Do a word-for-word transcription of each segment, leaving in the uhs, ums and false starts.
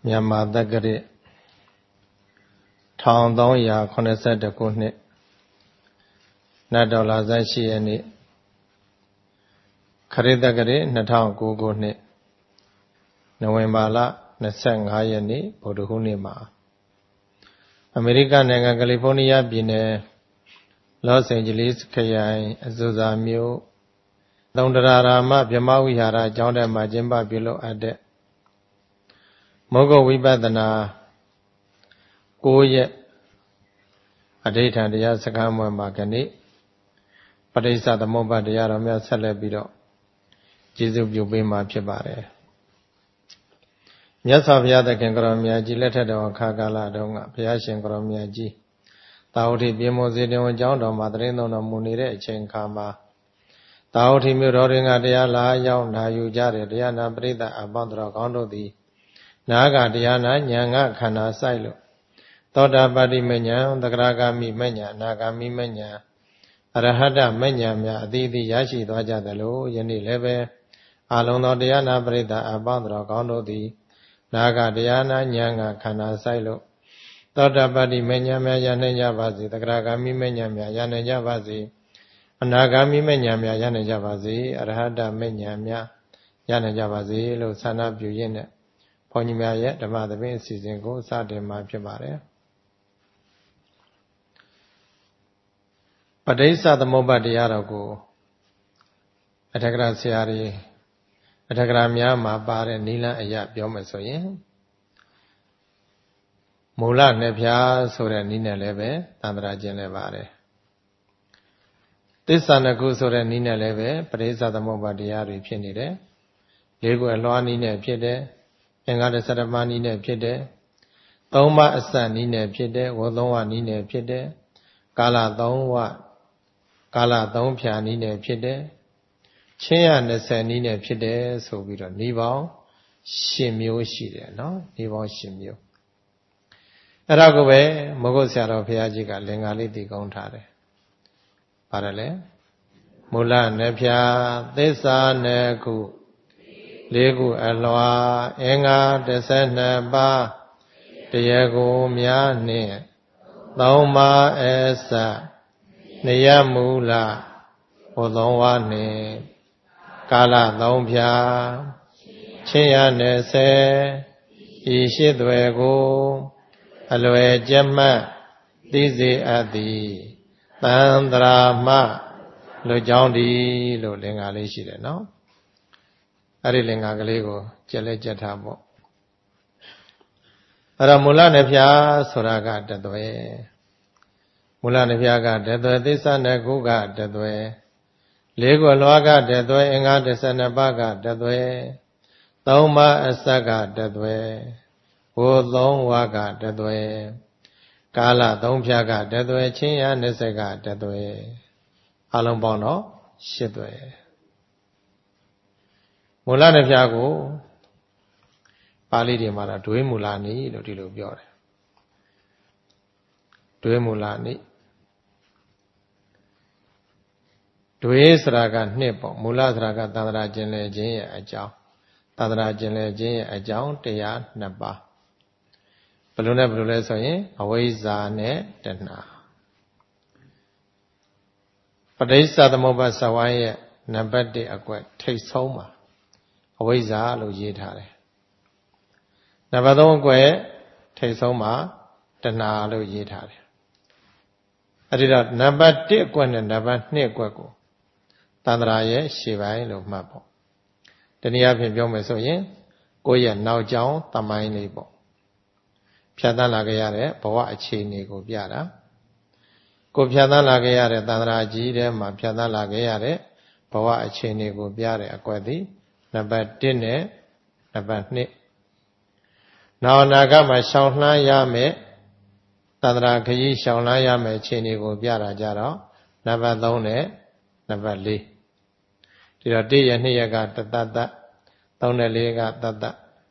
မြန်မာတက္ကရာထောင်သုံးရာခုနှစ်ဆယ့်တစ်ခုနှစ်နတ်တော်လာဇန်ရှိရက်နေ့ခရစ်တက္ကရာနှစ်ထောင်ကိုခုနှစ်နိုဝင်ဘာလနှစ်ဆယ့်ငါးရက်နေ့ဗုဒ္ဓဟူးနေ့မှာအမေရိကန်နိုင်ငံကယ်လီဖိုးနီးယားပြည်နယ်လော့စ်အိန်ဂျလိစ်ခရိုင်အဇူဇာမြို့သုံးတရာရာမဗြဟ္မဝိဟာရကျောင်းထဲမှာကျင်းပပြုလုပ်အပ်တဲ့မောဂဝိပဿနာကိုးရက်အဋိဌာန်တရားစကားမွဲမှာကနေ့ပဋိစ္စသမုပ္ပါဒ်တရားတော်များဆက်လက်ပြီးတော့ကျေးဇူးပြုပေးမှာဖြစ်ပါတယ်မြတ်စွာဘုရားသခင်ကိုရောမြတ်ကြီးလက်ထက်တော်အခါကာလတုန်းကဘုရားရှင်ကိုရောမြတ်ကြီးတာဝတိပြေမောစေတဝန်ကျောင်းတော်မှာတရင်သုံးတော်မူနေတဲ့အချိန်ခါမှာတာဝတိမြို့တော်တွင်ကတရားလာရောက်နာယူကြတဲ့တရားနာပရိသတ်အပေါင်းတော်ကောင်းတို့သည်နာဂတရားနာဉာဏ်ကခန္ဓာဆိုင်လို့သောတာပတ္တိမဉ္ဇဉ်သဂရဂမိမဉ္ဇဉ်အနာဂမိမဉ္ဇဉ်အရဟတမဉ္ဇဉ်များအသီးသီးရရှိသွားကြသလိုယနေ့လည်းပဲအလုံးသောတရားနာပရိသတ်အပေါင်းတော်ကောင်းတို့သည်နာဂတရားနာဉာဏ်ကခန္ဓာဆိုင်လို့သောတာပတ္တိမဉ္ဇဉ်များရနိုင်ကြပါစေသဂရဂမိမဉ္ဇဉ်များရနိုင်ကြပါစေအနာဂမိမဉ္ဇဉ်များရနိုင်ကြပါစေအရဟတမဉ္ဇဉ်များရနိုင်ကြပါစေလို့ဆန္ဒပြုရင်းနဲ့ဘုန်းကြီးများရဲ့ဓမ္မသဘင်အစီအစဉ်ကိုစတင်မှာဖြစ်ပါတယ်ပဋိစ္စသမုပ္ပါဒ်တရားတော်ကိုအထက်ကရာဆရာကြီးအထက်ကရာများမှာပါတဲ့နိလန်းအရာပြောမယ်ဆိုရင်မူလနှစ်ဖြာဆိုတဲ့နိနဲ့လည်းပဲသံဃာကျင့်လည်းပါတယ်သစ္စာနှစ်ခုဆိုတဲ့နိနဲ့လည်းပဲပဋိစ္စသမုပ္ပါဒ်တရားတွေဖြစ်နေတယ်လေးခုအလွှားနိနဲ့ဖြစ်တယ်အင်္ဂါတဆရမနိနဲ့ဖြစ်တယ်သုံးပါးအစနိနဲ့ဖြစ်တယ်ဝသုံးဝနိနဲ့ဖြစ်တယ်ကာလသုံးဝကာလသုံးဖြာနိနဲ့ဖြစ်တယ်ချင်းရနှစ်ဆယ်နိနဲ့ဖြစ်တယ်ဆိုပြီးတော့နိပေါင်းရှစ်မျိုးရှိတယ်နော်နိပေါင်းရှစ်မျိုးအဲ့ဒါကိုပဲမဂုတ်ဆရာတော်ဘုရားကြီးကလင်္ကာလေးတည်ကောင်းထားတယ်ပါတယ်လေမူလနှစ်ဖြာသစ္စာနှစ်ခုလေးခုအလွှာအင်္ဂါတစ်ဆယ်နှစ်ပါးတရားကိုများနှင့်သုံးပါးအစနေယမူလဘုသုံးဝါနှင့်ကာလသုံးဖြာချင်းရနှစ်ဆယ်ဤရှိသွယ်ကိုအလွယ်ကျက်မှတ်သိစေအပ်သည်သံတရာမလူကြောင်းဒီလို့လင်္ကာလေးရှိတယ်နော်အဲ့ဒီလင်္ကာကလေးကိုကြက်လဲကြက်ထားပေါ့အဲ့တော့မူလနှစ်ဖြာဆိုတာကတသွဲမူလနှစ်ဖြာကတသွဲသစ္စာနှစ်ခုကတသွဲလေးခုလွှားကတသွဲအင်္ဂါတစ်ဆယ်နှစ်ပါးကတသွဲသုံးပါးအစကတသွဲဘုသုံးဝါကတသွဲကာလသုံးဖြာကတသွဲချင်းရနှစ်ဆယ်ကတသွဲအလုံးပေါင်းတော့ရှစ်သွဲမူလနှစ်ဖြာကိုပါဠိတွေမှာတော့ဒွေမူလနိလို့ဒီလိုပြောတယ်ဒွေမူလနိဒွေဆိုတာကနှစ်ပေါ့မူလဆိုတာကသန္တရာကျင်လည်ခြင်းရဲ့အကြောင်းသန္တရာကျင်လည်ခြင်းရဲ့အကြောင်းတရားနှစ်ပါးဘယ်လိုနဲ့ဘယ်လိုလဲဆိုရင်အဝိဇ္ဇာနဲ့တဏှာပဋိစ္စသမုပ္ပါဒ်ဇဝိုင်းရဲ့နံပါတ်တစ်အကွက်ထိပ်ဆုံးမှာအဝိဇ္ဇာလို့ရေးထားတယ်နံပါတ်သုံးအကွက်ထိပ်ဆုံးမှာတဏှာလို့ရေးထားတယ်အဲ့ဒီတော့နံပါတ်တစ်အကွက်နဲ့နံပါတ်နှစ်အကွက်ကိုသန္တရာရဲ့ရှေ့ပိုင်းလို့မှတ်ပေါ့တနည်းအားဖြင့်ပြောမယ်ဆိုရင်ကိုယ့်ရဲ့နောက်ကြောင်းသမိုင်းလေးပေါ့ဖြတ်သန်းလာခဲ့ရတဲ့ဘဝအခြေအနေကိုပြတာကိုဖြတ်သန်းလာခဲ့ရတဲ့သန္တရာကြီးထဲမှာဖြတ်သန်းလာခဲ့ရတဲ့ဘဝအခြေအနေကိုပြတဲ့အကွက်သည်နံပါတ်တစ်နဲ့နံပါတ်နှစ်နောက်အနာဂတ်မှာရှောင်လှမ်းရမယ်သန္တရာခရီးရှောင်လှမ်းရမယ်အခြေအနေကိုပြတာကြတော့နံပါတ်သုံးနဲ့နံပါတ်လေးဒီတော့တစ်ရက်နှစ်ရက်ကတတတသုံးနဲ့လေးကတတ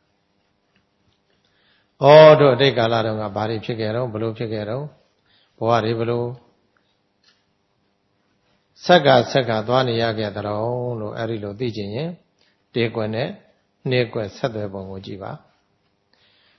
ဩတို့အတိတ်ကာလတုန်းကဘာတွေဖြစ်ခဲ့တော့ဘလို့ဖြစ်ခဲ့တော့ဘဝတွေဘလို့ဆက်ကဆက်ကသွားနေရခဲ့တဲ့တော့လို့အဲ့ဒီလိုသိချင်ရင်တေကွယ်နဲ့နှေးကွယ်ဆက်သွယ်ပုံကိုကြည့်ပါ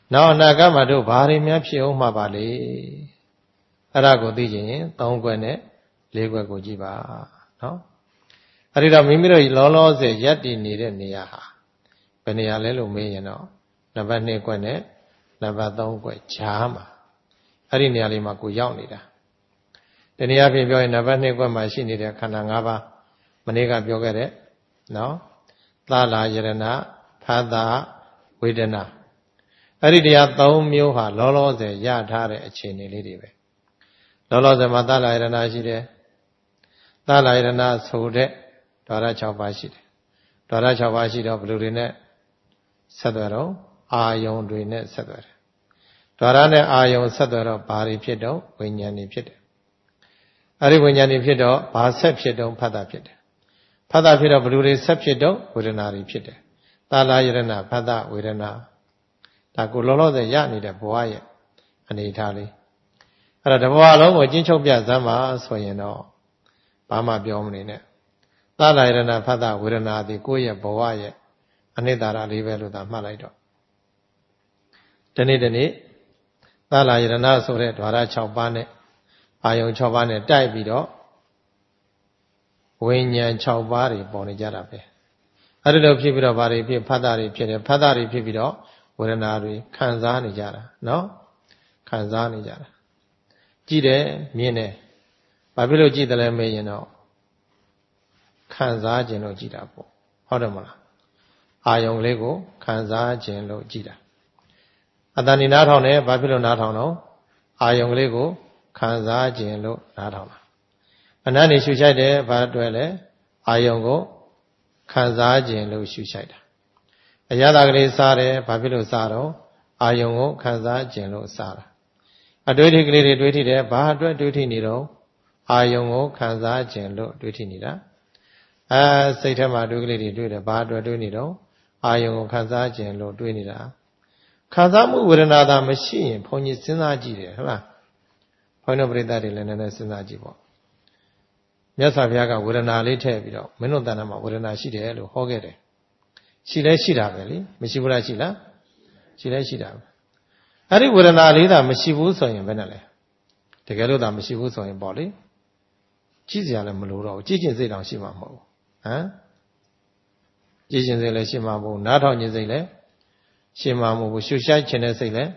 နောက်အနာဂတ်မှာတို့ဘာတွေများဖြစ်အောင်မှာပါလေအဲ့ဒါကိုသိချင်ရင်သုံးခွက်နဲ့လေးခွက်ကိုကြည့်ပါနော်အဲ့ဒီတော့မိမိတို့လောလောဆယ်ရပ်တည်နေတဲ့နေရာဟာဘယ်နေရာလဲလို့မေးရင်တော့နံပါတ်နှစ်ခွက်နဲ့နံပါတ်သုံးခွက်ဂျားမှာအဲ့ဒီနေရာလေးမှာကိုရောက်နေတာဒီနေရာပြင်ပြောရင်နံပါတ်နှစ်ခွက်မှာရှိနေတဲ့ခန္ဓာ၅ပါးမနေ့ကပြောခဲ့တဲ့နော်သာလာယရဏဖသဝေဒနာအဲ့ဒီတရားသုံးမျိုးဟာလောလောဆယ်ရထားတဲ့အခြေအနေလေးတွေပဲလောလောဆယ်မှာသာလာယရဏရှိတယ်သာလာယရဏဆိုတဲ့ဓာရ၆ပါးရှိတယ်ဓာရ၆ပါးရှိတော့ဘယ်လိုတွေနဲ့ဆက်သွယ်တော့အာယုံတွေနဲ့ဆက်သွယ်တယ်ဓာရနဲ့အာယုံဆက်သွယ်တော့ဘာတွေဖြစ်တော့ဝိညာဉ်တွေဖြစ်တယ်အဲ့ဒီဝိညာဉ်တွေဖြစ်တော့ဘာဆက်ဖြစ်တော့ဖတ်တာဖြစ်တယ်ဖတ်တာဖြစ်တော့ဘယ်လိုတွေဆက်ဖြစ်တော့ဝေဒနာတွေဖြစ်တယ်သာလာယရဏဖတ်တာဝေဒနာဒါကိုလောလောဆယ်ရနေတဲ့ဘဝရဲ့အနေထားလေးအဲ့တော့တဘဝလုံးကိုကျဉ်းချုပ်ပြစမ်းပါဆိုရင်တော့ဘာမှပြောမနေနဲ့သာလာယရဏဖတ်တာဝေဒနာဒီကိုယ့်ရဲ့ဘဝရဲ့အနိတ္တရာလေးပဲလို့သာမှတ်လိုက်တော့ဒီနေ့ဒီနေ့သာလာယရဏဆိုတဲ့ဓာရ၆ပါးနဲ့အာယုံ၆ပါးနဲ့တိုက်ပြီးတော့ဝိညာဉ်၆ပါးတွေပေါ်နေကြတာပဲအဲ့ဒီလိုဖြစ်ပြီးတော့ဘာတွေဖြစ်ဖတ်တာတွေဖြစ်တယ်ဖတ်တာတွေဖြစ်ပြီးတော့ဝေဒနာတွေခံစားနေကြတာနော်ခံစားနေကြတာကြည့်တယ်မြင်တယ်ဘာဖြစ်လို့ကြည့်တယ်လဲမေးရင်တော့ခံစားခြင်းလို့ကြည့်တာပေါ့ဟုတ်တယ်မလားအာယုံလေးကိုခံစားခြင်းလို့ကြည့်တာအတဏီနားထောင်တယ်ဘာဖြစ်လို့နားထောင်တော့အာယုံလေးကိုခံစားခြင်းလို့နားထောင်တာအနတ်နေရှုရှိုက်တယ်ဘာအတွက်လဲအာယုံကိုခံစားခြင်းလို့ရှုရှိုက်တာအရသာကလေးစားတယ်ဘာဖြစ်လို့စားတော့အာယုံကိုခံစားခြင်းလို့စားတာအတွေ့အထိကလေးတွေတွေးထိတယ်ဘာအတွက်တွေးထိနေတော့အာယုံကိုခံစားခြင်းလို့တွေးထိနေတာအဲစိတ်ထဲမှာတွေးကလေးတွေတွေးတယ်ဘာအတွက်တွေးနေတော့အာယုံကိုခံစားခြင်းလို့တွေးနေတာခံစားမှုဝေဒနာသာမရှိရင်ဘုန်းကြီးစဉ်းစားကြည့်တယ်ဟုတ်လားဘုန်းတော်ပရိသတ်တွေလည်းနည်းနည်းစဉ်းစားကြည့်ပေါ့မြတ်စွာဘုရားကဝေဒနာလေးထည့်ပြီးတော့မင်းတို့တဏ္ဍာမှာဝေဒနာရှိတယ်လို့ဟောခဲ့တယ်ရှိလဲရှိတာပဲလေမရှိဘူးလားရှိလားရှိလဲရှိတာပဲအဲ့ဒီဝေဒနာလေးသာမရှိဘူးဆိုရင်ဘယ်နဲ့လဲတကယ်လို့သာမရှိဘူးဆိုရင်ပေါ့လေကြည့်စရာလည်းမလိုတော့ဘူးကြည့်ခြင်းစိတ်တောင်ရှိမှာမဟုတ်ဘူးဟမ်ကြည့်ခြင်းစိတ်လည်းရှိမှာမဟုတ်နားထောင်ခြင်းစိတ်လည်းရှိမှာမဟုတ်ဘူးရှုရှိုက်ခြင်းတဲ့စိတ်လည်း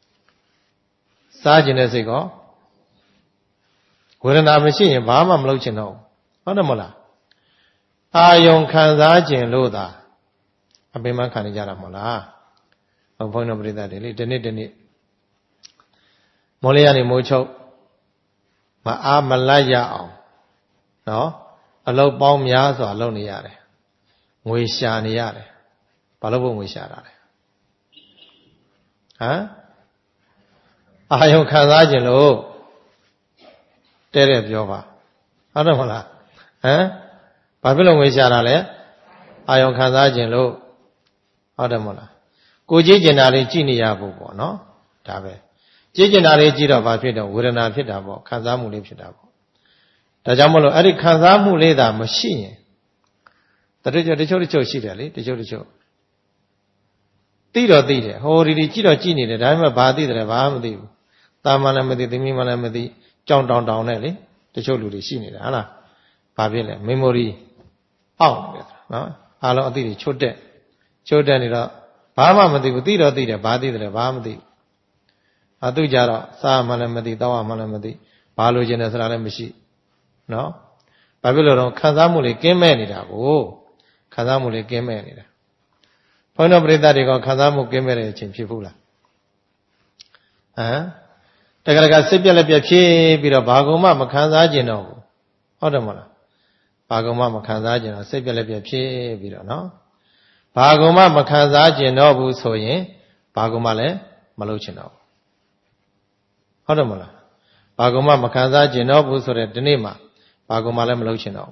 စားခြင်းတဲ့စိတ်ကောဝေဒနာမရှိရင်ဘာမှမလုပ်ချင်တော့ဟုတ်တယ်မဟုတ်လားအာယုံခံစားခြင်းလို့သာအပင်မခံနေကြတာမဟုတ်လားဘုန်းတော်ပရိသတ်တွေလေဒီနေ့ဒီနေ့မော်လေးကနေမိုးချုပ်မအားမလိုက်ရအောင်နော်အလုပ်ပေါင်းများစွာလုပ်နေရတယ်ငွေရှာနေရတယ်ဘာလို့ဖို့ငွေရှာတာလဲဟမ်အာယုံခံစားခြင်းလို့တဲ့တဲ့ပြောပါဟုတ်တယ်မဟုတ်လားဟမ်ဘာဖြစ်လို့ငွေရှာတာလဲအာယုံခံစားခြင်းလို့ဟုတ်တယ်မဟုတ်လားကိုကြည့်ကျင်တာလေးကြည့်နေရဖို့ပေါ့နော်ဒါပဲကြည့်ကျင်တာလေးကြည့်တော့ဘာဖြစ်တော့ဝေဒနာဖြစ်တာပေါ့ခံစားမှုလေးဖြစ်တာပေါ့ဒါကြောင့်မလို့အဲ့ဒီခံစားမှုလေးသာမရှိရင်တချို့တချို့တချို့ရှိတယ်လေတချို့တချို့သိတော့သိတယ်ဟိုဒီဒီကြည့်တော့ကြည့်နေတယ်ဒါပေမဲ့ဘာသိတယ်ဘာမှမသိဘူးတာမလည်းမသိသမီးမလည်းမသိကြောင်တောင်တောင်နဲ့လေတချို့လူတွေရှိနေတာဟုတ်လားဘာဖြစ်လဲ memory အောက်တယ်နော်အားလုံးအသိတွေချွတ်တက်ချွတ်တက်နေတော့ဘာမှမသိဘူးသိတော့သိတယ်ဘာသိတယ်ဘာမှမသိဘူးအသူကြတော့စားမှလည်းမသိတောင်းမှလည်းမသိဘာလို့ကျင်တယ်ဆိုတာလည်းမရှိနော်ဘာဖြစ်လို့တော့ခံစားမှုလေးကင်းမဲ့နေတာကိုခံစားမှုလေးကင်းမဲ့နေတာဘုန်းတော်ပရိသတ်တွေကခံစားမှုကင်းမဲ့တဲ့အချိန်ဖြစ်ဘူးလားဟမ်တကယ်တကစိတ်ပြက်လက်ပြက်ဖြစ်ပြီးတော့ဘာကုံမှမခံစားကျင်တော့ဘူးဟုတ်တယ်မလားဘာကုံမှမခံစားကျင်တော့စိတ်ပြက်လက်ပြက်ဖြစ်ပြီးတော့နော်ဘာကုံမှမခံစားကျင်တော့ဘူးဆိုရင်ဘာကုံမှလည်းမလုပ်ချင်တော့ဘူးဟုတ်တယ်မလားဘာကုံမှမခံစားကျင်တော့ဘူးဆိုတဲ့ဒီနေ့မှာဘာကုံမှလည်းမလုပ်ချင်တော့ဘူး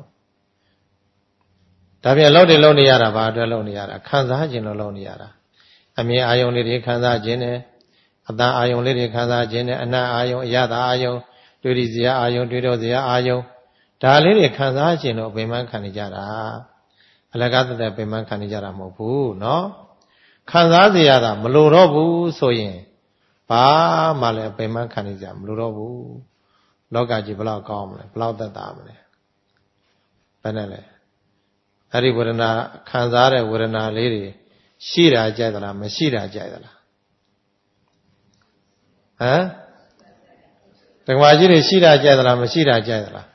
ဒါပြန်လုပ်တယ်လုပ်နေရတာဘာအတွက်လုပ်နေရတာခံစားကျင်လို့လုပ်နေရတာအမြင်အာယုံလေးတွေခံစားကျင်တယ်အတန်အာယုံလေးတွေခံစားခြင်းနဲ့အနတ်အာယုံအယတာအာယုံတွေ့ရစရာအာယုံတွေ့တော့စရာအာယုံဒါလေးတွေခံစားခြင်းလို့ပင်မခံနေကြတာအလကားသက်သက်ပင်မခံနေကြတာမဟုတ်ဘူးเนาะခံစားစေရတာမလိုတော့ဘူးဆိုရင်ဘာမှလည်းပင်မခံနေကြမလိုတော့ဘူးလောကကြီးဘလောက်ကောင်းမလဲဘလောက်သက်သာမလဲဘယ်နဲ့လဲအဲ့ဒီဝေဒနာခံစားတဲ့ဝေဒနာလေးတွေရှိတာကြိုက်သလားမရှိတာကြိုက်သလားဟမ်တက္ကမကြီးတွေရှိတာကြိုက်သလားမရှိတာကြိုက်သလား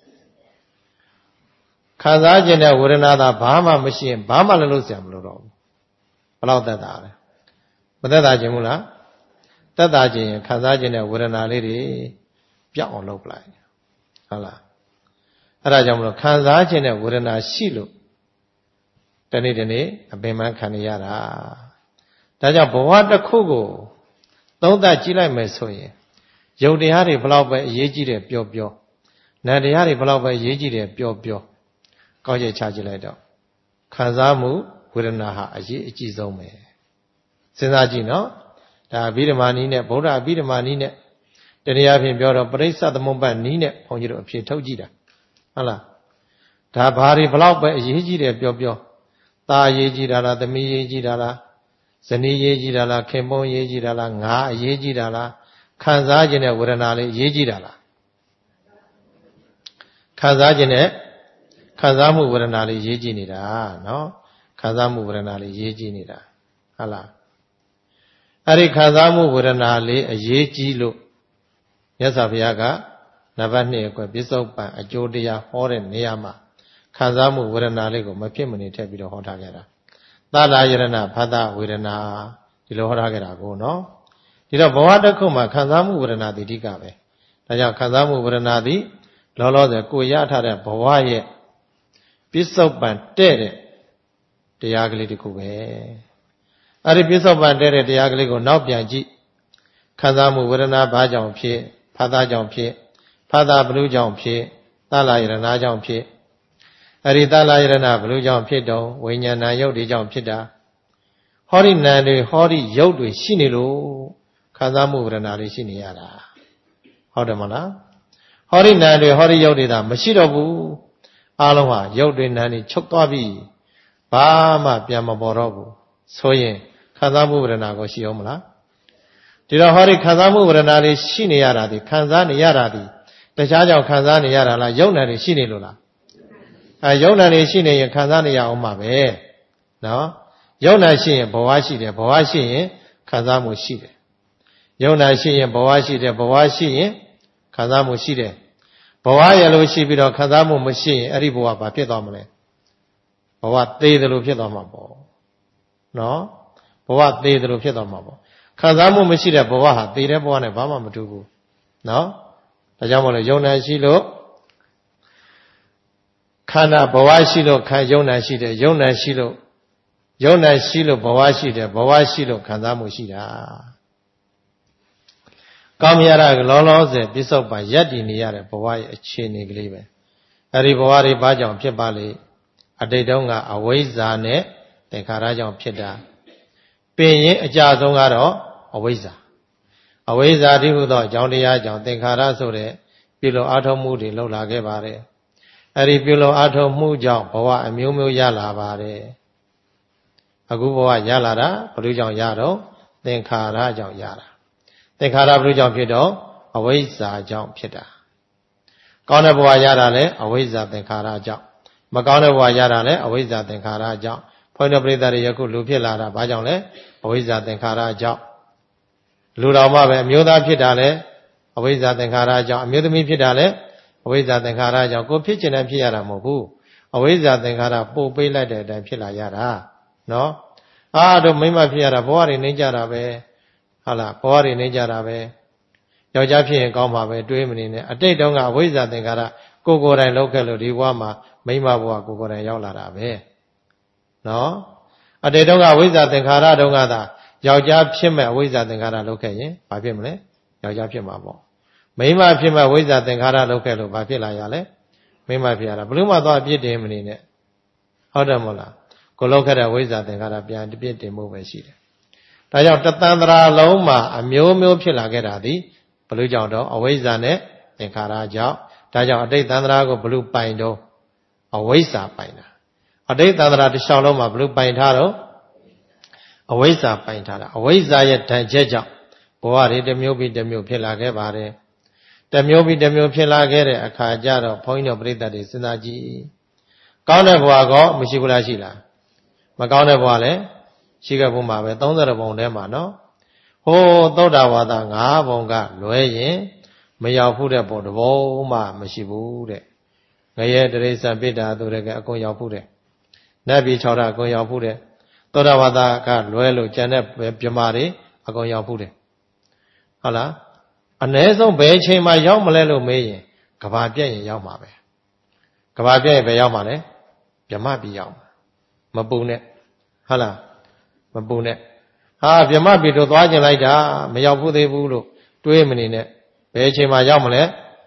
ခံစားခြင်းတဲ့ဝေဒနာသာဘာမှမရှိရင်ဘာမှလည်းလုပ်စရာမလိုတော့ဘူးဘလောက်သက်သာလဲမသက်သာခြင်းဘူးလားသက်သာခြင်းရင်ခံစားခြင်းတဲ့ဝေဒနာလေးတွေပြောက်အောင်လုပ်ပလိုက်ဟုတ်လားအဲ့ဒါကြောင့်မလို့ခံစားခြင်းတဲ့ဝေဒနာရှိလို့တနေ့တနေ့အပင်ပန်းခံရတာဒါကြောင့်ဘဝတစ်ခုကိုသုံးသပ်ကြည့်လိုက်မယ်ဆိုရင်ယုတ်တရားတွေဘလောက်ပဲအရေးကြီးတယ်ပြောပြောနံတရားတွေဘလောက်ပဲအရေးကြီးတယ်ပြောပြောကောက်ချက်ချကြည့်လိုက်တော့ခံစားမှုဝေဒနာဟာအရေးအကြီးဆုံးပဲစဉ်းစားကြည့်နော်ဒါအဘိဓမ္မာနည်းနဲ့ဗုဒ္ဓအဘိဓမ္မာနည်းနဲ့တရားဖြင့်ပြောတော့ပရိစ္ဆသမုပ္ပါဒ်နည်းနဲ့ဘုန်းကြီးတို့အဖြေထုတ်ကြည့်တာဟုတ်လားဒါဘာတွေဘလောက်ပဲအရေးကြီးတယ်ပြောပြောသားအရေးကြီးတာလားသမီးအရေးကြီးတာလားဇနီးအရေးကြီးတာလားခင်ပွန်းအရေးကြီးတာလားငါအရေးကြီးတာလားခံစားခြင်းတဲ့ဝေဒနာလေးအရေးကြီးတာလားခံစားခြင်းတဲ့ခံစားမှုဝေဒနာလေးရေးကြည့်နေတာနော်ခံစားမှုဝေဒနာလေးရေးကြည့်နေတာဟုတ်လားအဲ့ဒီခံစားမှုဝေဒနာလေးအရေးကြီးလို့မြတ်စွာဘုရားကနံပါတ်နှစ်အကွယ်ပစ္စုပန်အကျိုးတရားဟောတဲ့နေရာမှာခံစားမှုဝေဒနာလေးကိုမဖြစ်မနေထည့်ပြီးတော့ဟောထားခဲ့တာသာလာယရဏဖသဝေဒနာဒီလိုဟောထားခဲ့တာကိုနော်ဒီတော့ဘဝတစ်ခုမှာခံစားမှုဝေဒနာတိတိကပဲဒါကြောင့်ခံစားမှုဝေဒနာသည်လောလောဆယ်ကိုရထားတဲ့ဘဝရဲ့ပစ္စုပန်တဲ့တဲ့တရားကလေးတစ်ခုပဲအဲ့ဒီပစ္စုပန်တဲ့တဲ့တရားကလေးကိုနောက်ပြန်ကြည့်ခံစားမှုဝေဒနာဘာကြောင့်ဖြစ်ဖသကြောင့်ဖြစ်ဖသဘလူကြောင့်ဖြစ်သာလာယရဏကြောင့်ဖြစ်အဲ့ဒီသာလာယရဏဘလူကြောင့်ဖြစ်တော့ဝိညာဏယုတ်တွေကြောင့်ဖြစ်တာဟောဒီနာတွေဟောဒီယုတ်တွေရှိနေလို့ခံစားမှုဝေဒနာလေးရှိနေရတာဟုတ်တယ်မလားဟောဒီနာတွေဟောဒီယုတ်တွေဒါမရှိတော့ဘူးအားလုံးဟာယုတ်တွေနာတွေချုပ်သွားပြီဘာမှပြန်မပေါ်တော့ဘူးဆိုရင်ခံစားမှုဝေဒနာကိုရှိအောင်မလားဒီတော့ဟောဒီခံစားမှုဝေဒနာလေးရှိနေရတာဒီခံစားနေရတာဒီတခြားကြောင့်ခံစားနေရတာလားယုတ်နာတွေရှိနေလို့လားအဲယုတ်နာတွေရှိနေရင်ခံစားနေရအောင်မှာပဲနော်ယုတ်နာရှိရင်ဘဝရှိတယ်ဘဝရှိရင်ခံစားမှုရှိတယ်ယုတ်နာရှိရင်ဘဝရှိတယ်ဘဝရှိရင်ခံစားမှုရှိတယ်ဘဝရလို့ရှိပြီးတော့ခံစားမှုမရှိရင်အဲ့ဒီဘဝဘာဖြစ်သွားမလဲဘဝသေးတယ်လို့ဖြစ်သွားမှာပေါ့နော်ဘဝသေးတယ်လို့ဖြစ်သွားမှာပေါ့ခံစားမှုမရှိတဲ့ဘဝဟာသေတဲ့ဘဝနဲ့ဘာမှမတူဘူးနော်ဒါကြောင့်မို့လို့ယုံနာရှိလို့ခန္ဓာဘဝရှိလို့ခံယုံနာရှိတယ်ယုံနာရှိလို့ယုံနာရှိလို့ဘဝရှိတယ်ဘဝရှိလို့ခံစားမှုရှိတာကောင်းမြတ်ရလောလောဆယ်ပြစ္ဆုတ်ပန်ယက်တည်နေရတဲ့ဘဝရဲ့အခြေအနေကလေးပဲအဲ့ဒီဘဝတွေဘာကြောင့်ဖြစ်ပါလိမ့်အတိတ်တုန်းကအဝိဇ္ဇာနဲ့သင်္ခါရကြောင့်ဖြစ်တာပင်ရင်အကြဆုံးကတော့အဝိဇ္ဇာအဝိဇ္ဇာတိဟုသောအကြောင်းတရားကြောင့်သင်္ခါရဆိုတဲ့ပြုလို့အာထုံမှုတွေလှုပ်လာခဲ့ပါတယ်အဲ့ဒီပြုလို့အာထုံမှုကြောင့်ဘဝအမျိုးမျိုးရလာပါတယ်အခုဘဝရလာတာဘယ်လိုကြောင့်ရတော့သင်္ခါရကြောင့်ရတာသင်္ခါရဘယ်လိုကြောင့်ဖြစ်တော့အဝိဇ္ဇာကြောင့်ဖြစ်တာကောင်းတဲ့ဘဝရတာလည်းအဝိဇ္ဇာသင်္ခါရကြောင့်မကောင်းတဲ့ဘဝရတာလည်းအဝိဇ္ဇာသင်္ခါရကြောင့်ဘုန်းတော်ပရိသတ်တွေယခုလူဖြစ်လာတာဘာကြောင့်လဲအဝိဇ္ဇာသင်္ခါရကြောင့်လူတော်မှပဲအမျိုးသားဖြစ်တာလည်းအဝိဇ္ဇာသင်္ခါရကြောင့်အမျိုးသမီးဖြစ်တာလည်းအဝိဇ္ဇာသင်္ခါရကြောင့်ကိုဖြစ်ချင်တဲ့ဖြစ်ရတာမဟုတ်ဘူးအဝိဇ္ဇာသင်္ခါရပို့ပေးလိုက်တဲ့အတိုင်းဖြစ်လာရတာနော်အားတို့မိမဖြစ်ရတာဘဝတွေနေကြတာပဲဟုတ်လားဘဝတွေနေကြတာပဲယောက်ျားဖြစ်ရင်ကောင်းပါပဲတွေးမနေနဲ့အတိတ်တုန်းကအဝိဇ္ဇာသင်္ခါရကိုကိုယ်တိုင်လောက်ခဲ့လို့ဒီဘဝမှာမိမဘဝကိုကိုယ်တိုင်ရောက်လာတာပဲနော်အတိတ်တုန်းကဝိဇ္ဇာသင်္ခါရတုန်းကသာယောက်ျားဖြစ်မဲ့အဝိဇ္ဇာသင်္ခါရလောက်ခဲ့ရင်ဘာဖြစ်မလဲယောက်ျားဖြစ်မှာပေါ့မိန်းမဖြစ်မဲ့ဝိဇ္ဇာသင်္ခါရလောက်ခဲ့လို့ဘာဖြစ်လာရလဲမိန်းမဖြစ်ရတာဘယ်လို့မှသွားအပြစ်တင်မနေနဲ့ဟုတ်တယ်မဟုတ်လားကိုလောက်ခဲ့တဲ့ဝိဇ္ဇာသင်္ခါရပြန်အပြစ်တင်မှုပဲရှိတယ်ဒါကြောင့်တသန္တရာလုံးမှာအမျိုးမျိုးဖြစ်လာခဲ့တာဒီဘယ်လို့ကြောင့်တော့အဝိဇ္ဇာနဲ့သင်္ခါရကြောင့်ဒါကြောင့်အတိတ်သန္တရာကိုဘယ်လို့ပိုင်တော့အဝိဇ္ဇာပိုင်တာအတိတ်သန္တရာတစ်လျှောက်လုံးမှာဘယ်လို့ပိုင်ထားတော့အဝိဇ္ဇာပိုင်ထားတာအဝိဇ္ဇာရဲ့ဓာတ်ချက်ကြောင့်ဘဝတွေတစ်မျိုးပြီးတစ်မျိုးဖြစ်လာခဲ့ပါတယ်တစ်မျိုးပြီးတစ်မျိုးဖြစ်လာခဲ့တဲ့အခါကျတော့ဘုန်းကြီးတို့ပြိတ္တတွေစဉ်းစားကြည့်ကောင်းတဲ့ဘဝကောမရှိဘူးလားရှိလားမကောင်းတဲ့ဘဝလည်းရှိခဲ့ဖို့မှာပဲသုံးဆယ်ဘုံထဲမှာနော်ဟိုးသုဒ္ဓဝါဒ၅ဘုံကလွဲရင်မရောက်ဘူးတဲ့ဘုံတစ်ဘုံမှမရှိဘူးတဲ့ငရဲတရိစ္ဆာန်ပိဋ္ဌာသူတွေကအကုန်ရောက်ဘူးတဲ့နတ်ပြည်၆ဓာတ်အကုန်ရောက်ဘူးတဲ့သောတာပတ္တကလွဲလို့ကျန်တဲ့ပြမာတွေအကုန်ရောက်ဘူးတယ်ဟုတ်လားအ ਨੇ ဆုံးဘယ်အချိန်မှရောက်မလဲလို့မေးရင်ကဘာပြည့်ရင်ရောက်မှာပဲကဘာပြည့်ရင်ဘယ်ရောက်မှာလဲပြမပြည်ရောက်မှာမပူနဲ့ဟုတ်လားမပူနဲ့ဟာပြမပြည်တို့သွားကျင်လိုက်တာမရောက်ဘူးသေးဘူးလို့တွေးမနေနဲ့ဘယ်အချိန်မှရောက်မလဲ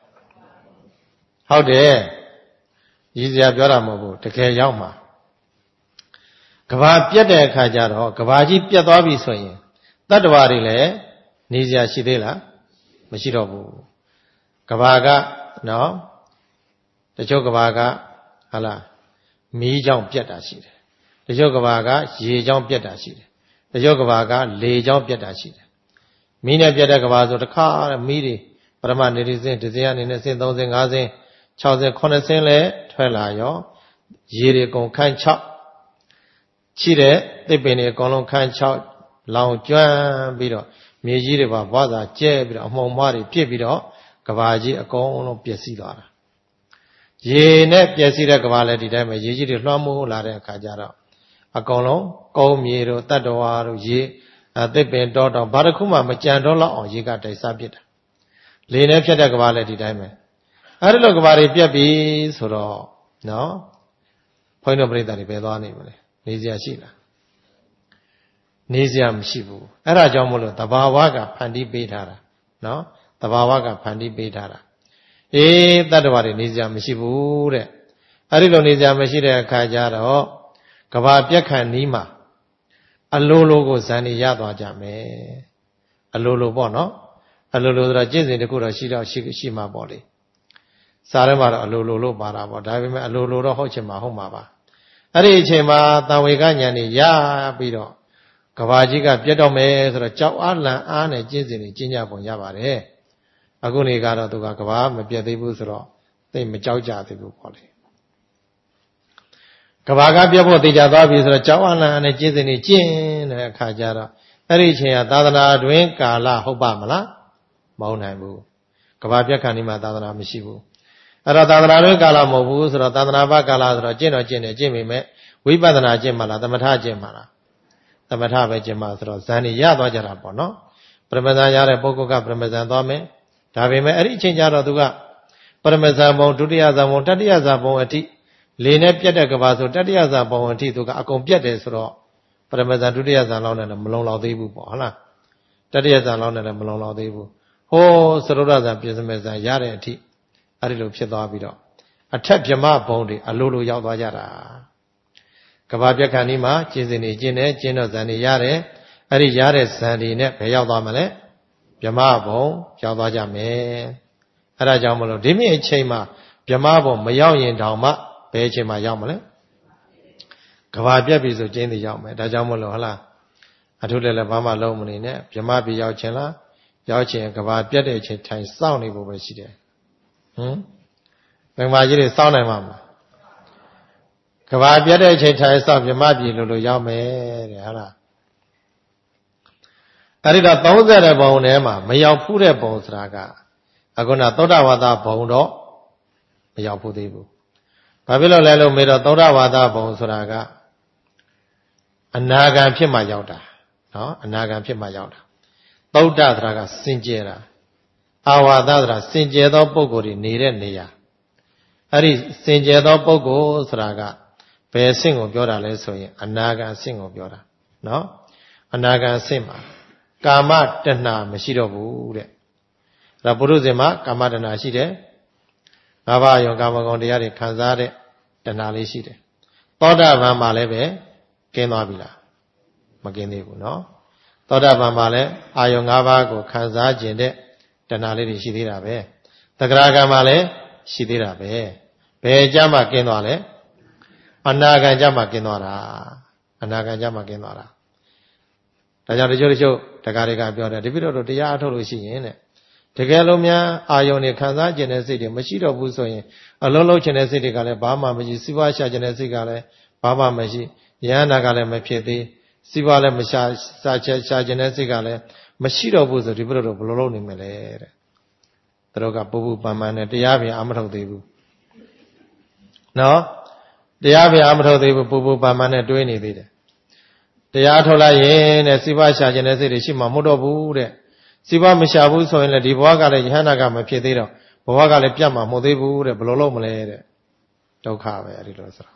ဟုတ်တယ်ရည်စရာပြောတာမဟုတ်ဘူးတကယ်ရောက်မှာကဘာပြတ်တဲ့အခါကျတော့ကဘာကြီးပြတ်သွားပြီဆိုရင်တတ္တဝါတွေလည်းနေစရာရှိသေးလားမရှိတော့ဘူးကဘာကနော်တချို့ကဘာကဟာလားမီးကြောင့်ပြတ်တာရှိတယ်တချို့ကဘာကရေကြောင့်ပြတ်တာရှိတယ်တချို့ကဘာကလေကြောင့်ပြတ်တာရှိတယ်မီးနဲ့ပြတ်တဲ့ကဘာဆိုတခါမီးတွေပရမနေရိစင်းဒဇင်အနေနဲ့စင်းသုံးစင်းငါးစင်း၆စင်းခုနှစ်စင်းလဲထွက်လာရောရေတွေကုန်ခန့်၆ရှိတဲ့သစ်ပင်တွေအကုန်လုံးခန့်၆လောင်ကျွမ်းပြီးတော့မြေကြီးတွေပါဘွားစာကျဲပြီးတော့အမှုံမွားတွေပြစ်ပြီးတော့ကဘာကြီးအကုန်လုံးပျက်စီးသွားတာရေနဲ့ပျက်စီးတဲ့ကဘာလည်းဒီတိုင်းပဲရေကြီးတွေလွှမ်းမိုးလာတဲ့အခါကျတော့အကုန်လုံးကုန်းမြေတို့တတ္တဝါတို့ရေအသစ်ပင်တောတောင်ဘာတစ်ခုမှမကြံတော့လောက်အောင်ရေကတိုက်စားပစ်တာလေနဲ့ဖြတ်တဲ့ကဘာလည်းဒီတိုင်းပဲအဲ့ဒီလိုကဘာတွေပြက်ပြီဆိုတော့နော်ဘုန်းကြီးတို့ပြိတ္တာတွေပဲသွားနေမလဲနေစရာရှိလားနေစရာမရှိဘူးအဲ့ဒါကြောင့်မို့လို့တဘာဝကဖန်တီးပေးထားတာနော်တဘာဝကဖန်တီးပေးထားတာအေးတတ္တဝါတွေနေစရာမရှိဘူးတဲ့အဲ့ဒီလိုနေစရာမရှိတဲ့အခါကျတော့ကဘာပြက်ခန့်နီးမှာအလိုလိုကိုဇန်နေရသွားကြမယ်အလိုလိုပေါ့နော်အလိုလိုဆိုတော့ကျင့်စဉ်တစ်ခုတော့ရှိတော့ရှိရှိမှာပေါ့လေစာထဲမှာတော့အလိုလိုလို့ပါတာပေါ့ဒါပေမဲ့အလိုလိုတော့ဟုတ်ချင်မှာဟုတ်မှာပါအဲ့ဒီအချိန်မှာတံဝေကဉာဏ်นี่ရပြီးတော့ကဘာကြီးကပြတ်တော့မယ်ဆိုတော့ကြောက်အားလန့်အားနဲ့ကျင့်စဉ်นี่ကျင့်ကြပုံရပါတယ်အခုနေကတော့သူကကဘာမပြတ်သေးဘူးဆိုတော့သိမကြောက်ကြသေးဘူးပေါ့လေကဘာကပြတ်ဖို့သိကြသွားပြီဆိုတော့ကြောက်အားလန့်အားနဲ့ကျင့်စဉ်นี่ကျင့်တဲ့အခါကျတော့အဲ့ဒီအချိန်ကသာသနာတွင်ကာလဟုတ်ပါမလားမဟုတ်နိုင်ဘူးကဘာပြတ်ခါနေမှာသာသနာမရှိဘူးအဲ့တော့သာသနာတွင်ကာလမဟုတ်ဘူးဆိုတော့သာသနာ့ဘကာလဆိုတော့ကျင့်တော့ကျင့်တယ်ကျင့်ပေမဲ့ဝိပဿနာကျင့်မှလားသမထကျင့်မှလားသမထပဲကျင့်မှဆိုတော့ဇန်နေရသွားကြတာပေါ့နော်ပရမဇန်ရတဲ့ပုဂ္ဂိုလ်ကပရမဇန်သွားမယ်ဒါပေမဲ့အဲ့ဒီအချိန်ကျတော့သူကပရမဇန်ဘုံဒုတိယဇန်ဘုံတတိယဇန်ဘုံအထိလေနဲ့ပြတ်တဲ့ကဘာဆိုတတိယဇန်ဘုံအထိသူကအကုန်ပြတ်တယ်ဆိုတော့ပရမဇန်ဒုတိယဇန်လောက်နဲ့လည်းမလုံလောက်သေးဘူးပေါ့ဟုတ်လားတတိယဇန်လောက်နဲ့လည်းမလုံလောက်သေးဘူးဟိုးသရုဒ္ဓဇန်ပြည့်စုံမဲ့ဇန်ရတဲ့အထိအဲ့ဒီလိုဖြစ်သွားပြီးတော့အထက်ဗြဟ္မဘုံတွေအလိုလိုရောက်သွားကြတာကဘာပြက်ခဏီမှာကျင့်စဉ်နေကျင့်တယ်ကျင့်တော့ဇန်နေရတယ်အဲ့ဒီရတဲ့ဇန်တွေနဲ့ဘယ်ရောက်သွားမလဲဗြဟ္မဘုံရောက်သွားကြမယ်အဲ့ဒါကြောင့်မလို့ဒီမြင့်အချိန်မှာဗြဟ္မဘုံမရောက်ရင်တောင်မှဘယ်အချိန်မှာရောက်မလဲကဘာပြက်ပြီဆိုကျင့်သည်ရောက်မယ်ဒါကြောင့်မလို့ဟလားအထုလည်းလည်းဘာမှလုံးမနေနဲ့ဗြဟ္မပြီရောက်ခြင်းလားရောက်ခြင်းကဘာပြက်တဲ့အချိန်ထိုင်စောင့်နေဖို့ပဲရှိတယ်ဟမ်ဘယ်မှာကြီးတွေစောင့်နိုင်မှာမလားကဘာပြတ်တဲ့အချိန်ထိုင်စောင့်ဗြဟ္မပြည်လို့လို့ရောက်မယ်တဲ့ဟုတ်လားအဲ့ဒီတော့သုံးဆယ်တဲ့ဘုံထဲမှာမရောက်ဖူးတဲ့ဘုံဆိုတာကအခုနသောတာဝါဒဘုံတော့မရောက်ဖူးသေးဘူးဘာဖြစ်လို့လဲလို့မေးတော့သောတာဝါဒဘုံဆိုတာကအနာဂံဖြစ်မှရောက်တာနော်အနာဂံဖြစ်မှရောက်တာသုဒ္ဓဆိုတာကစင်ကြယ်တာအာဝါဒဆိုတာစင်ကြယ်သောပုဂ္ဂိုလ်တွေနေတဲ့နေရာအဲ့ဒီစင်ကြယ်သောပုဂ္ဂိုလ်ဆိုတာကဘယ်အဆင့်ကိုပြောတာလဲဆိုရင်အနာဂံအဆင့်ကိုပြောတာနော်အနာဂံအဆင့်မှာကာမတဏှာမရှိတော့ဘူးတဲ့အဲ့ဒါပုရုဇဉ်မှာကာမတဏှာရှိတယ်ငါးပါးယောကာမဂုဏ်တရားတွေခံစားတဲ့တဏှာလေးရှိတယ်သောတာပန်မှာလည်းပဲကင်းသွားပြီလားမကင်းသေးဘူးနော်သောတာပန်မှာလည်းအာယုံ၅ပါးကိုခံစားခြင်းတဲ့တဏှာလေးတွေရှိသေးတာပဲသဂရကံမှာလည်းရှိသေးတာပဲဘယ်ကြမှာကင်းသွားလဲအနာဂံကြမှာကင်းသွားတာအနာဂံကြမှာကင်းသွားတာဒါကြောင့်တချို့တချို့တက္ကရာကပြောတယ်တပိတော့တရားအထုတ်လို့ရှိရင်တဲ့တကယ်လို့များအာယုန်နဲ့ခံစားခြင်းတဲ့စိတ်တွေမရှိတော့ဘူးဆိုရင်အလုံးလုံးခြင်းတဲ့စိတ်တွေကလည်းဘာမှမရှိစီးပွားရှာခြင်းတဲ့စိတ်ကလည်းဘာမှမရှိယန္နာကလည်းမဖြစ်သေးစီးပွားလည်းမရှာရှာချက်ရှာခြင်းတဲ့စိတ်ကလည်းမရှိတော့ဘူးဆိုဒီပိတော့ဘယ်လိုလုပ်နေမလဲတဲ့သူတို့ကပူပူပန်ပန်နဲ့တရားပြန်အမထုတ်သေးဘူးနော်တရားပြန်အမထုတ်သေးဘူးပူပူပန်ပန်နဲ့တွေးနေသေးတယ်တရားထုတ်လိုက်ရင်တဲ့စီးပွားရှာခြင်းတဲ့စိတ်တွေရှိမှမဟုတ်တော့ဘူးတဲ့စီးပွားမရှာဘူးဆိုရင်လည်းဒီဘဝကလည်းယဟန္တာကမဖြစ်သေးတော့ဘဝကလည်းပြတ်မှာမဟုတ်သေးဘူးတဲ့ဘယ်လိုလုပ်မလဲတဲ့ဒုက္ခပဲအဲ့ဒီလိုဆိုတော့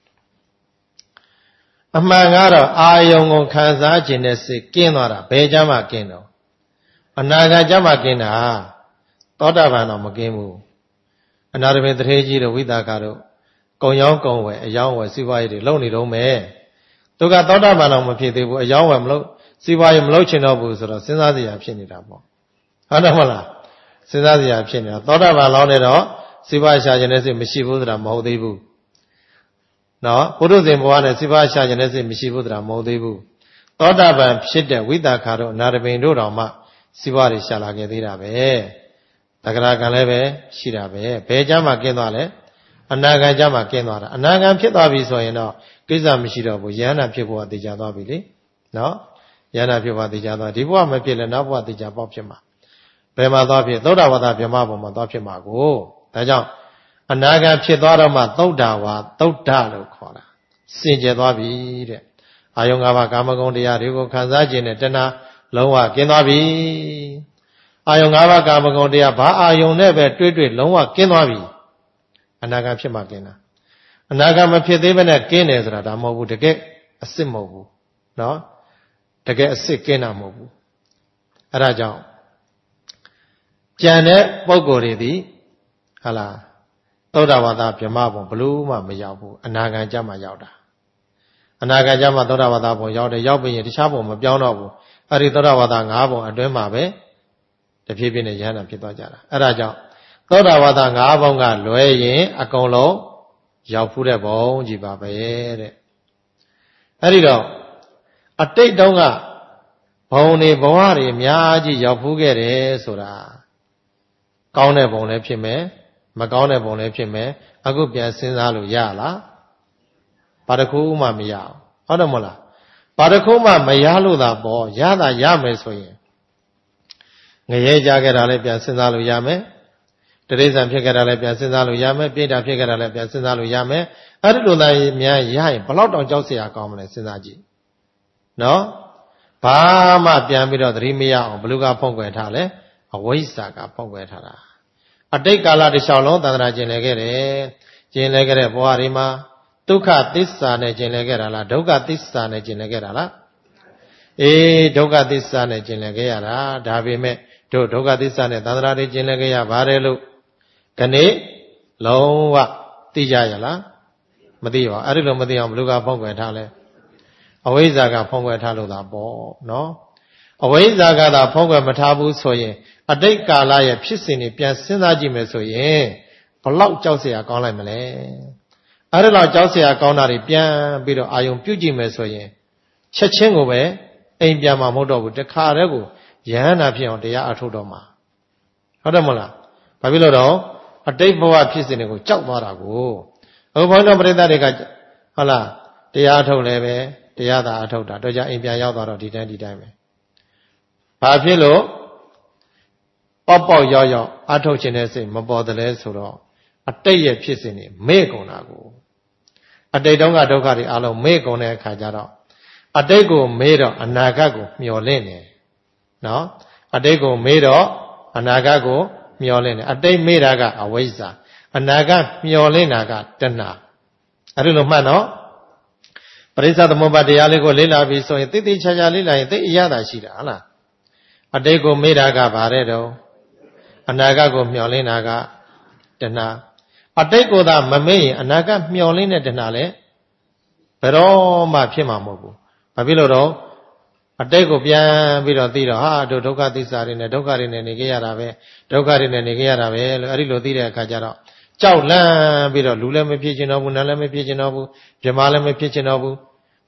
အမှန်ကတော့အာယုံကိုခံစားခြင်းတဲ့စိတ်ကင်းသွားတာဘယ်ကြမှာကင်းတော့အနာဂတ်ကြမှာကင်းတာသောတာပန်တော့မကင်းဘူးအနာရမေတထေကြီးတို့ဝိသကာတို့ကုံရောင်းကုံဝယ်အယောင်းဝယ်စီးပွားရေးတွေလုပ်နေတော့မယ်သူကသောတာပန်တော့မဖြစ်သေးဘူးအယောင်းဝယ်မလုပ်စီးပွားရေးမလုပ်ချင်တော့ဘူးဆိုတော့စဉ်းစားစရာဖြစ်နေတာပေါ့ဟုတ်တယ်မဟုတ်လားစဉ်းစားစရာဖြစ်နေတာသောတာပန်လောင်းနေတော့စီးပွားရှာခြင်းနဲ့စိတ်မရှိဘူးဆိုတာမဟုတ်သေးဘူးနော်ပုရုဇဉ်ဘဝနဲ့စီးပွားရှာခြင်းနဲ့စိတ်မရှိဘူးဆိုတာမဟုတ်သေးဘူးသောတာပန်ဖြစ်တဲ့ဝိသကာတို့အနာရပိန်တို့တော်မှစီးပွားတွေရှာလာခဲ့သေးတာပဲတက္ကရာကံလည်းပဲရှိတာပဲဘယ်ကြမှာကင်းသွားလဲအနာဂံကြမှာကင်းသွားတာအနာဂံဖြစ်သွားပြီဆိုရင်တော့ကိစ္စမရှိတော့ဘူးယန္နာဖြစ်ဖို့အသေးချာသွားပြီလေနော်ယန္နာဖြစ်ဖို့အသေးချာသွားဒီဘဝမဖြစ်လဲနောက်ဘဝအသေးချာပေါက်ဖြစ်မှာဘယ်မှာသွားဖြစ်သုဒ္ဓဝါဒဗြဟ္မဘုံမှာသွားဖြစ်မှာကိုဒါကြောင့်အနာဂံဖြစ်သွားတော့မှသုဒ္ဓဝါသုဒ္ဓလို့ခေါ်တာစင်ကြယ်သွားပြီတဲ့အာယုံ၅ပါးကာမဂုဏ်တရားတွေကိုခံစားခြင်းနဲ့တဏှာလုံးဝကင်းသွားပြီအာယုံ၅ပါးကာမဂုဏ်တရားဘာအာယုံနဲ့ပဲတွေ့တွေ့လုံးဝကင်းသွားပြီအနာဂံဖြစ်မှကင်းတာအနာဂံမဖြစ်သေးဘဲနဲ့ကင်းတယ်ဆိုတာဒါမဟုတ်ဘူးတကယ်အစ်စ်မဟုတ်ဘူးနော်တကယ်အစ်စ်ကင်းတာမဟုတ်ဘူးအဲ့ဒါကြောင့်ကြံတဲ့ပုဂ္ဂိုလ်တွေသည်ဟာလားသုဒ္ဓဝါဒဗြဟ္မဘုံဘလို့မှမရောက်ဘူးအနာဂံကြမှာရောက်တာအနာဂံကြမှာသုဒ္ဓဝါဒဘုံရောက်တယ်ရောက်ပြီးရင်တခြားဘုံမပြောင်းတော့ဘူးအဲ့ဒီသုဒ္ဓဝါဒ၅ဘုံအတွင်းမှာပဲတဖြည်းဖြည်းနဲ့ယန္တာဖြစ်သွားကြတာအဲ့ဒါကြောင့်သောတာဝါဒ၅ဘုံကလွဲရင်အကုန်လုံးရောက်ဖူးတဲ့ဘုံကြီးပါပဲတဲ့အဲ့ဒီတော့အတိတ်တုန်းကဘုံတွေဘဝတွေအများကြီးရောက်ဖူးခဲ့တယ်ဆိုတာကောင်းတဲ့ဘုံလည်းဖြစ်မယ်မကောင်းတဲ့ဘုံလည်းဖြစ်မယ်အခုပြန်စဉ်းစားလို့ရလားဘာတစ်ခုမှမရအောင်ဟုတ်တယ်မဟုတ်လားဘာတစ်ခုမှမရလို့သာပေါ့ရတာရမယ်ဆိုရင်ငရဲကြခဲ့တာလည်းပြန်စဉ်းစားလို့ရမယ်တရိစ္ဆာန်ဖြစ်ခဲ့တာလည်းပြန်စဉ်းစားလို့ရမယ်ပြိတ္တာဖြစ်ခဲ့တာလည်းပြန်စဉ်းစားလို့ရမယ်အဲ့ဒီလိုသာများရရင်ဘလောက်တောင်ကြောက်เสียကောင်းမလဲစဉ်းစားကြည့်နော်ဘာမှပြန်ပြီးတော့သတိမရအောင်ဘလူကဖုံးကွယ်ထားလဲအဝိဇ္ဇာကဖုံးကွယ်ထားတာအတိတ်ကာလတစ်လျှောက်လုံးသန္တရာကျင်လည်ခဲ့တယ်ကျင်လည်ခဲ့တဲ့ဘဝတွေမှာဒုက္ခသစ္စာနဲ့ကျင်လည်ခဲ့တာလားဒုက္ခသစ္စာနဲ့ကျင်လည်ခဲ့တာလားအေးဒုက္ခသစ္စာနဲ့ကျင်လည်ခဲ့ရတာဒါပေမဲ့တို့ဒုက္ခသစ္စာနဲ့သန္တရာတွေကျင်လည်ခဲ့ရပါတယ်လို့ခဏလုံးဝသိကြရလားမသိပါဘူးအဲ့ဒီလိုမသိအောင်ဘလူကဖုံးကွယ်ထားလဲအဝိဇ္ဇာကဖုံးကွယ်ထားလို့သာပေါ့နော်အဝိဇ္ဇာကသာဖုံးကွယ်မထားဘူးဆိုရင်အတိတ်ကာလရဲ့ဖြစ်စဉ်တွေပြန်စဉ်းစားကြည့်မယ်ဆိုရင်ဘလောက်ကြောက်เสียကောင်းလိုက်မလဲအဲ့ဒီလောက်ကြောက်เสียကောင်းတာတွေပြန်ပြီးတော့အာယုံပြုတ်ကြည့်မယ်ဆိုရင်ချက်ချင်းကိုပဲအိမ်ပြန်မှာမဟုတ်တော့ဘူးတခါတည်းကိုယဟန္တာဖြစ်အောင်တရားအထုတ်တော့မှာဟုတ်တယ်မဟုတ်လားဘာဖြစ်လို့တော့အတိတ်ဘဝဖြစ်စဉ်တွေကိုကြောက်သွားတာကိုအခုဘုန်းတော်ပရိသတ်တွေကဟုတ်လားတရားထုတ်လည်းပဲတရားသာအထုတ်တာတော့ကြအိမ်ပြန်ရောက်သွားတော့ဒီတိုင်းဒီတိုင်းပဲဘာဖြစ်လို့ပေါက်ပေါက်ရောက်ရောက်အထုတ်ခြင်းတဲ့စိတ်မပေါ်တယ်လဲဆိုတော့အတိတ်ရဲ့ဖြစ်စဉ်တွေမေ့ကုန်တာကိုအတိတ်တုန်းကဒုက္ခတွေအလုံးမေ့ကုန်တဲ့အခါကျတော့အတိတ်ကိုမေ့တော့အနာဂတ်ကိုမျှော်လင့်တယ်နော်အတိတ်ကိုမေ့တော့အနာဂတ်ကိုမျှော်လင့်တယ်အတိတ်မေ့တာကအဝိဇ္ဇာအနာဂတ်မျှော်လင့်တာကတဏှာအဲ့ဒီလိုမှတ်နော်ပရိစ္ဆသမုပ္ပါတရားလေးကိုလေ့လာပြီးဆိုရင်သိသိချာချာလေ့လာရင်သိအရသာရှိတာဟုတ်လားအတိတ်ကိုမေ့တာကဘာတဲ့တော့အနာဂတ်ကိုမျှော်လင့်တာကတဏှာအတိတ်ကိုသာမမေ့ရင်အနာဂတ်မျှော်လင့်တဲ့တဏှာလည်းဘယ်တော့မှဖြစ်မှာမဟုတ်ဘူးဘာဖြစ်လို့တော့အတိတ်ကိုပြန်ပြီးတော့သိတော့ဟာတို့ဒုက္ခသစ္စာတွေနဲ့ဒုက္ခတွေနဲ့နေခဲ့ရတာပဲဒုက္ခတွေနဲ့နေခဲ့ရတာပဲလို့အဲ့ဒီလိုသိတဲ့အခါကျတော့ကြောက်လန့်ပြီးတော့လူလည်းမဖြစ်ချင်တော့ဘူးနတ်လည်းမဖြစ်ချင်တော့ဘူးဗြဟ္မာလည်းမဖြစ်ချင်တော့ဘူး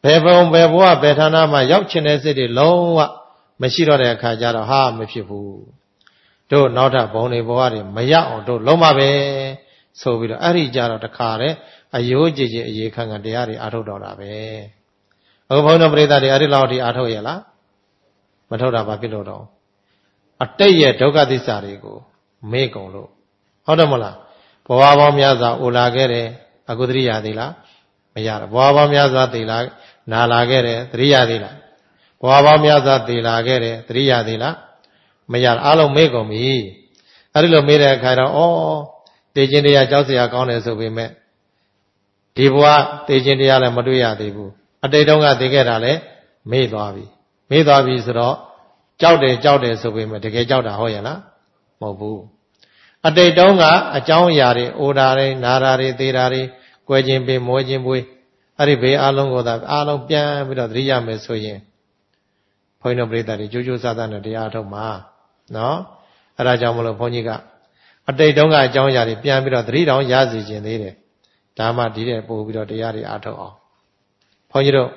ဘယ်ဘုံဘယ်ဘဝဘယ်ဌာနမှာရောက်ချင်တဲ့စိတ်တွေလုံးဝမရှိတော့တဲ့အခါကျတော့ဟာမဖြစ်ဘူးတို့နောက်ထပ်ဘုံတွေဘဝတွေမရောက်အောင်တို့လုံးမပဲဆိုပြီးတော့အဲ့ဒီကြတော့တခါတည်းအယိုးကြည်ကြည်အေခံခံတရားတွေအားထုတ်တော့တာပဲအခုဘုန်းတော်ပရိသတ်တွေအဲ့ဒီလောက်ထိအားထုတ်ရလားမထုတ်တာဘာဖြစ်လို့တော့အတိတ်ရဲ့ဒုက္ခသစ္စာတွေကိုမေ့ကုန်လို့ဟုတ်တယ်မလားဘဝပေါင်းများစွာအိုလာခဲ့တယ်အခုသတိရသေးလားမရတော့ဘဝပေါင်းများစွာသိလာနာလာခဲ့တယ်သတိရသေးလားဘဝပေါင်းများစွာသိလာခဲ့တယ်သတိရသေးလားမရအားလုံးမေ့ကုန်ပြီအဲ့ဒီလိုမေ့တဲ့အခါတော့ဩတေခြင်းတရားကြောက်စရာကောင်းတယ်ဆိုပေမဲ့ဒီဘဝတေခြင်းတရားလည်းမတွေ့ရသေးဘူးအတိတ်တုန်းကသိခဲ့တာလည်းမေ့သွားပြီမေ့သွားပြီဆိုတော့ကြောက်တယ်ကြောက်တယ်ဆိုပေမဲ့တကယ်ကြောက်တာဟုတ်ရဲ့လားမဟုတ်ဘူးအတိတ်တုန်းကအကြောင်းအရာတွေအိုတာတွေနာတာတွေသေတာတွေကွဲခြင်းပေမွေးခြင်းပွေးအဲ့ဒီဘေးအလုံးကိုသာအလုံးပြန်ပြီးတော့သတိရမယ်ဆိုရင်ဘုန်းကြီးတို့ပြိတ္တာတွေကြိုးကြိုးစားစားနဲ့တရားထုတ်မှာနော်အဲ့ဒါကြောင့်မလို့ဘုန်းကြီးကအတိတ်တုန်းကအကြောင်းအရာတွေပြန်ပြီးတော့သတိတောင်ရစီခြင်းသေးတယ်ဒါမှဒီတဲ့ပို့ပြီးတော့တရားတွေအားထုတ်အောင်ဘုန်းကြီးတို့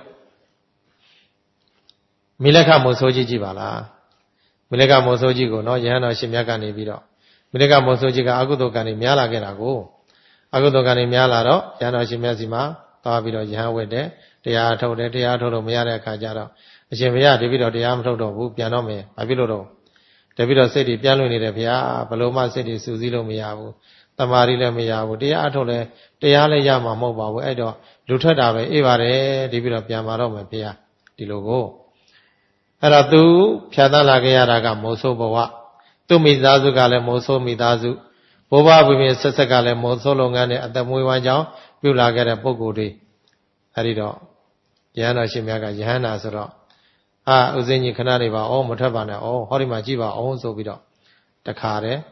မိလက်ခမို့ဆိုးကြီးကြည့်ပါလားမိလက်ခမို့ဆိုးကြီးကိုနော်ယဟန်တော်ရှင်မြတ်ကနေပြီးတော့မိလက်ခမို့ဆိုးကြီးကအကုသိုလ်ကံတွေများလာခဲ့တာကိုအကုသိုလ်ကံတွေများလာတော့ယဟန်တော်ရှင်မြတ်စီမှာသွားပြီးတော့ယဟန်ဝတ်တယ်တရားထုတ်တယ်တရားထုတ်လို့မရတဲ့အခါကျတော့အရှင်ဘုရားတပည့်တော်တရားမထုတ်တော့ဘူးပြန်တော့မယ်ဘာဖြစ်လို့တော့တပည့်တော်စိတ်တွေပြန်လွင်နေတယ်ဘုရားဘလို့မှစိတ်တွေစူးစီးလို့မရဘူးတမာရီလည်းမရဘူးတရားထုတ်လည်းတရားလည်းရမှာမဟုတ်ပါဘူးအဲ့တော့လူထွက်တာပဲအေးပါတယ်တပည့်တော်ပြန်มาတော့မယ်ဘုရားဒီလိုကိုအဲ့တော့သူဖြတ်သန်းလာခဲ့ရတာကမိုးဆိုးဘဝသူ့မိသားစုကလည်းမိုးဆိုးမိသားစုဘိုးဘဝပြင်းဆက်ဆက်ကလည်းမိုးဆိုးလုပ်ငန်းနဲ့အသက်မွေးဝမ်းကြောင်းပြုလာခဲ့တဲ့ပုဂ္ဂိုလ်တွေအဲ့ဒီတော့ယဟန်တော်ရှင်မြတ်ကယဟန်နာဆိုတော့အာဥစဉ်ကြီးခဏနေပါအောင်မထွက်ပါနဲ့အောင်ဟောဒီမှာကြည့်ပါအောင်ဆိုပြီးတော့တခါတည်း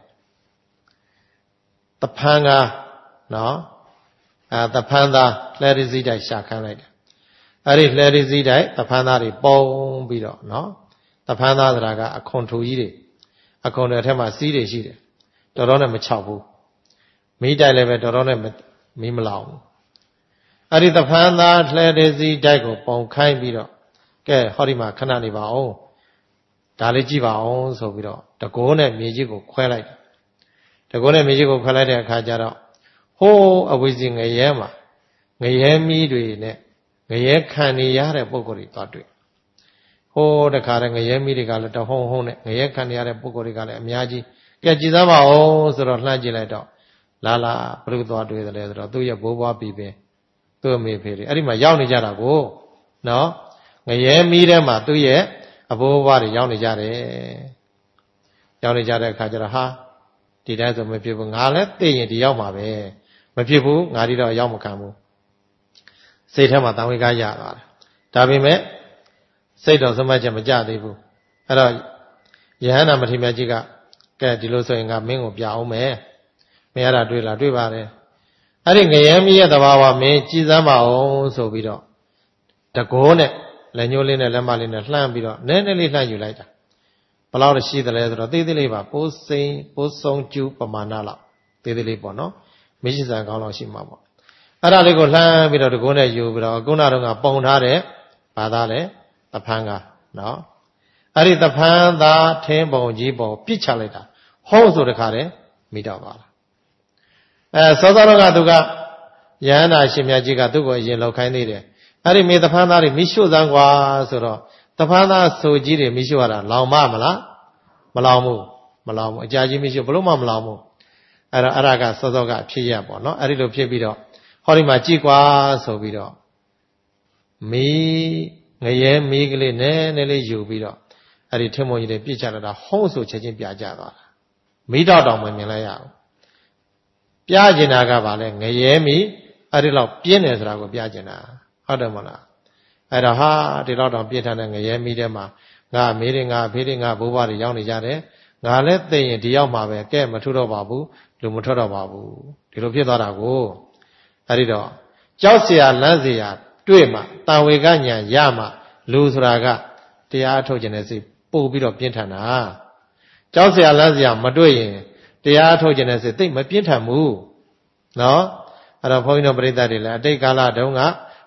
တဖန်ကနော်အာတဖန်သားလှဲရစီတိုက်ရှာခန်းလိုက်တယ်အဲ့ဒီလှဲရစီတိုက်တဖန်သားတွေပုံပြီးတော့နော်တဖန်သားဆိုတာကအခွန်ထူကြီးတွေအခွန်တွေအထက်မှာစီးတွေရှိတယ်တော်တော်နဲ့မချောက်ဘူးမိတိုက်လည်းပဲတော်တော်နဲ့မီးမလောင်ဘူးအဲ့ဒီတဖန်သားလှဲရစီတိုက်ကိုပုံခိုင်းပြီးတော့ကဲဟောဒီမှာခဏနေပါအောင်ဒါလေးကြည့်ပါအောင်ဆိုပြီးတော့တကိုးနဲ့မြေကြီးကိုခွဲလိုက်တယ်တကိုးနဲ့မြေကြီးကိုခွဲလိုက်တဲ့အခါကျတော့ဟိုးအဝိဇ္ဇငရဲမှာငရဲမီးတွေနဲ့ငရဲခံနေရတဲ့ပုံကိုယ်တွေသွားတွေ့ဟိုးတခါတည်းငရဲမီးတွေကလည်းတဟုံဟုံနဲ့ငရဲခံနေရတဲ့ပုံကိုယ်တွေကလည်းအများကြီးကဲကြည်စားပါအောင်ဆိုတော့လှမ်းကြည့်လိုက်တော့လာလာဘုရုသွားတွေ့တယ်လဲဆိုတော့သူ့ရဲ့ဘိုးဘွားပြီးပင်သူ့အမေဖေတွေအဲ့ဒီမှာရောက်နေကြတာကိုနော်ငရဲမီးထဲမှာသူ့ရဲ့အဘိုးဘွားတွေရောက်နေကြတယ်ရောက်နေကြတဲ့အခါကျတော့ဟာဒီတိုင်းဆိုမဖြစ်ဘူးငါလည်းသိရင်ဒီရောက်မှာပဲမဖြစ်ဘူးငါဒီတော့ရောက်မခံဘူးစိတ်ထဲမှာတန်ဝေကားရသွားတယ်ဒါပေမဲ့စိတ်တော်စမတ်ချက်မကြသေးဘူးအဲ့တော့ယဟန္တာမထေရမြတ်ကြီးကကဲဒီလိုဆိုရင်ငါမင်းကိုပြအောင်မယ်မင်းအဲ့ဒါတွေ့လားတွေ့ပါတယ်အဲ့ဒီငရဲမီးရဲ့သဘာဝမင်းကြည်စမ်းပါအောင်ဆိုပြီးတော့တကိုးနဲ့လက်ညှိုးလေးနဲ့လက်မလေးနဲ့လှမ်းပြီးတော့နည်းနည်းလေးလှမ်းယူလိုက်တာဘယ်လောက်ရှိသလဲဆိုတော့သေးသေးလေးပါပိုးစိမ့်ပိုးဆုံးကျူးပမာဏလောက်သေးသေးလေးပေါ့နော်မရှိစံကောင်းလောက်ရှိမှာပေါ့အဲ့ဒါလေးကိုလှမ်းပြီးတော့တကိုးနဲ့ယူပြီးတော့ခုနကတော့ကပုံထားတဲ့ဘာသားလဲတဖန်းကနော်အဲ့ဒီတဖန်းသားထင်းပုံကြီးပုံပြစ်ချလိုက်တာဟောဆိုတခါတည်းမိတော့ပါလားအဲစောစောတော့ကသူကယဟန္တာရှင်မြတ်ကြီးကသူ့ကိုအရင်လောက်ခိုင်းသေးတယ်အဲ့ဒီမေတဖန်းသားတွေမိရှို့စမ်းကွာဆိုတော့တဖန်းသားဆိုကြီးတွေမိရှို့ရတာလောင်မမလားမလောင်ဘူးမလောင်ဘူးအကြာကြီးမိရှို့ဘလို့မှမလောင်ဘူးအဲ့တော့အဲ့ဒါကစောစောကအဖြစ်ရပေါ့နော်အဲ့ဒီလိုဖြစ်ပြီးတော့ဟောဒီမှာကြည်ကွာဆိုပြီးတော့မီးငရဲမီးကလေးနည်းနည်းလေးယူပြီးတော့အဲ့ဒီထင်းမုံကြီးတွေပြစ်ချလာတာဟုံးဆိုချက်ချင်းပြကြသွားတာမီးတော့တောင်မမြင်လိုက်ရဘူးပြကျင်တာကဗာလဲငရဲမီးအဲ့ဒီလောက်ပြင်းတယ်ဆိုတာကိုပြကျင်တာဟုတ်တယ်မလားအဲ့တော့ဟာဒီတော့တောင်ပြစ်ထားတဲ့ငရဲမီးထဲမှာငါမေးတယ်ငါဖေးတယ်ငါဘိုးဘွားတွေရောက်နေကြတယ်ငါလည်းသိရင်ဒီရောက်မှာပဲကဲမထူတော့ပါဘူးလူမထွက်တော့ပါဘူးဒီလိုဖြစ်သွားတာကိုအဲ့ဒီတော့ကြောက်เสียလန့်เสียတွေ့မှတန်ဝေကညာရမှလူဆိုတာကတရားထုတ်ခြင်းနဲ့စိတ်ပို့ပြီးတော့ပြင်းထန်တာကြောက်เสียလန့်เสียမတွေ့ရင်တရားထုတ်ခြင်းနဲ့စိတ်သိမပြင်းထန်ဘူးနော်အဲ့တော့ဘုန်းကြီးတို့ပရိသတ်တွေလည်းအတိတ်ကာလတုန်းက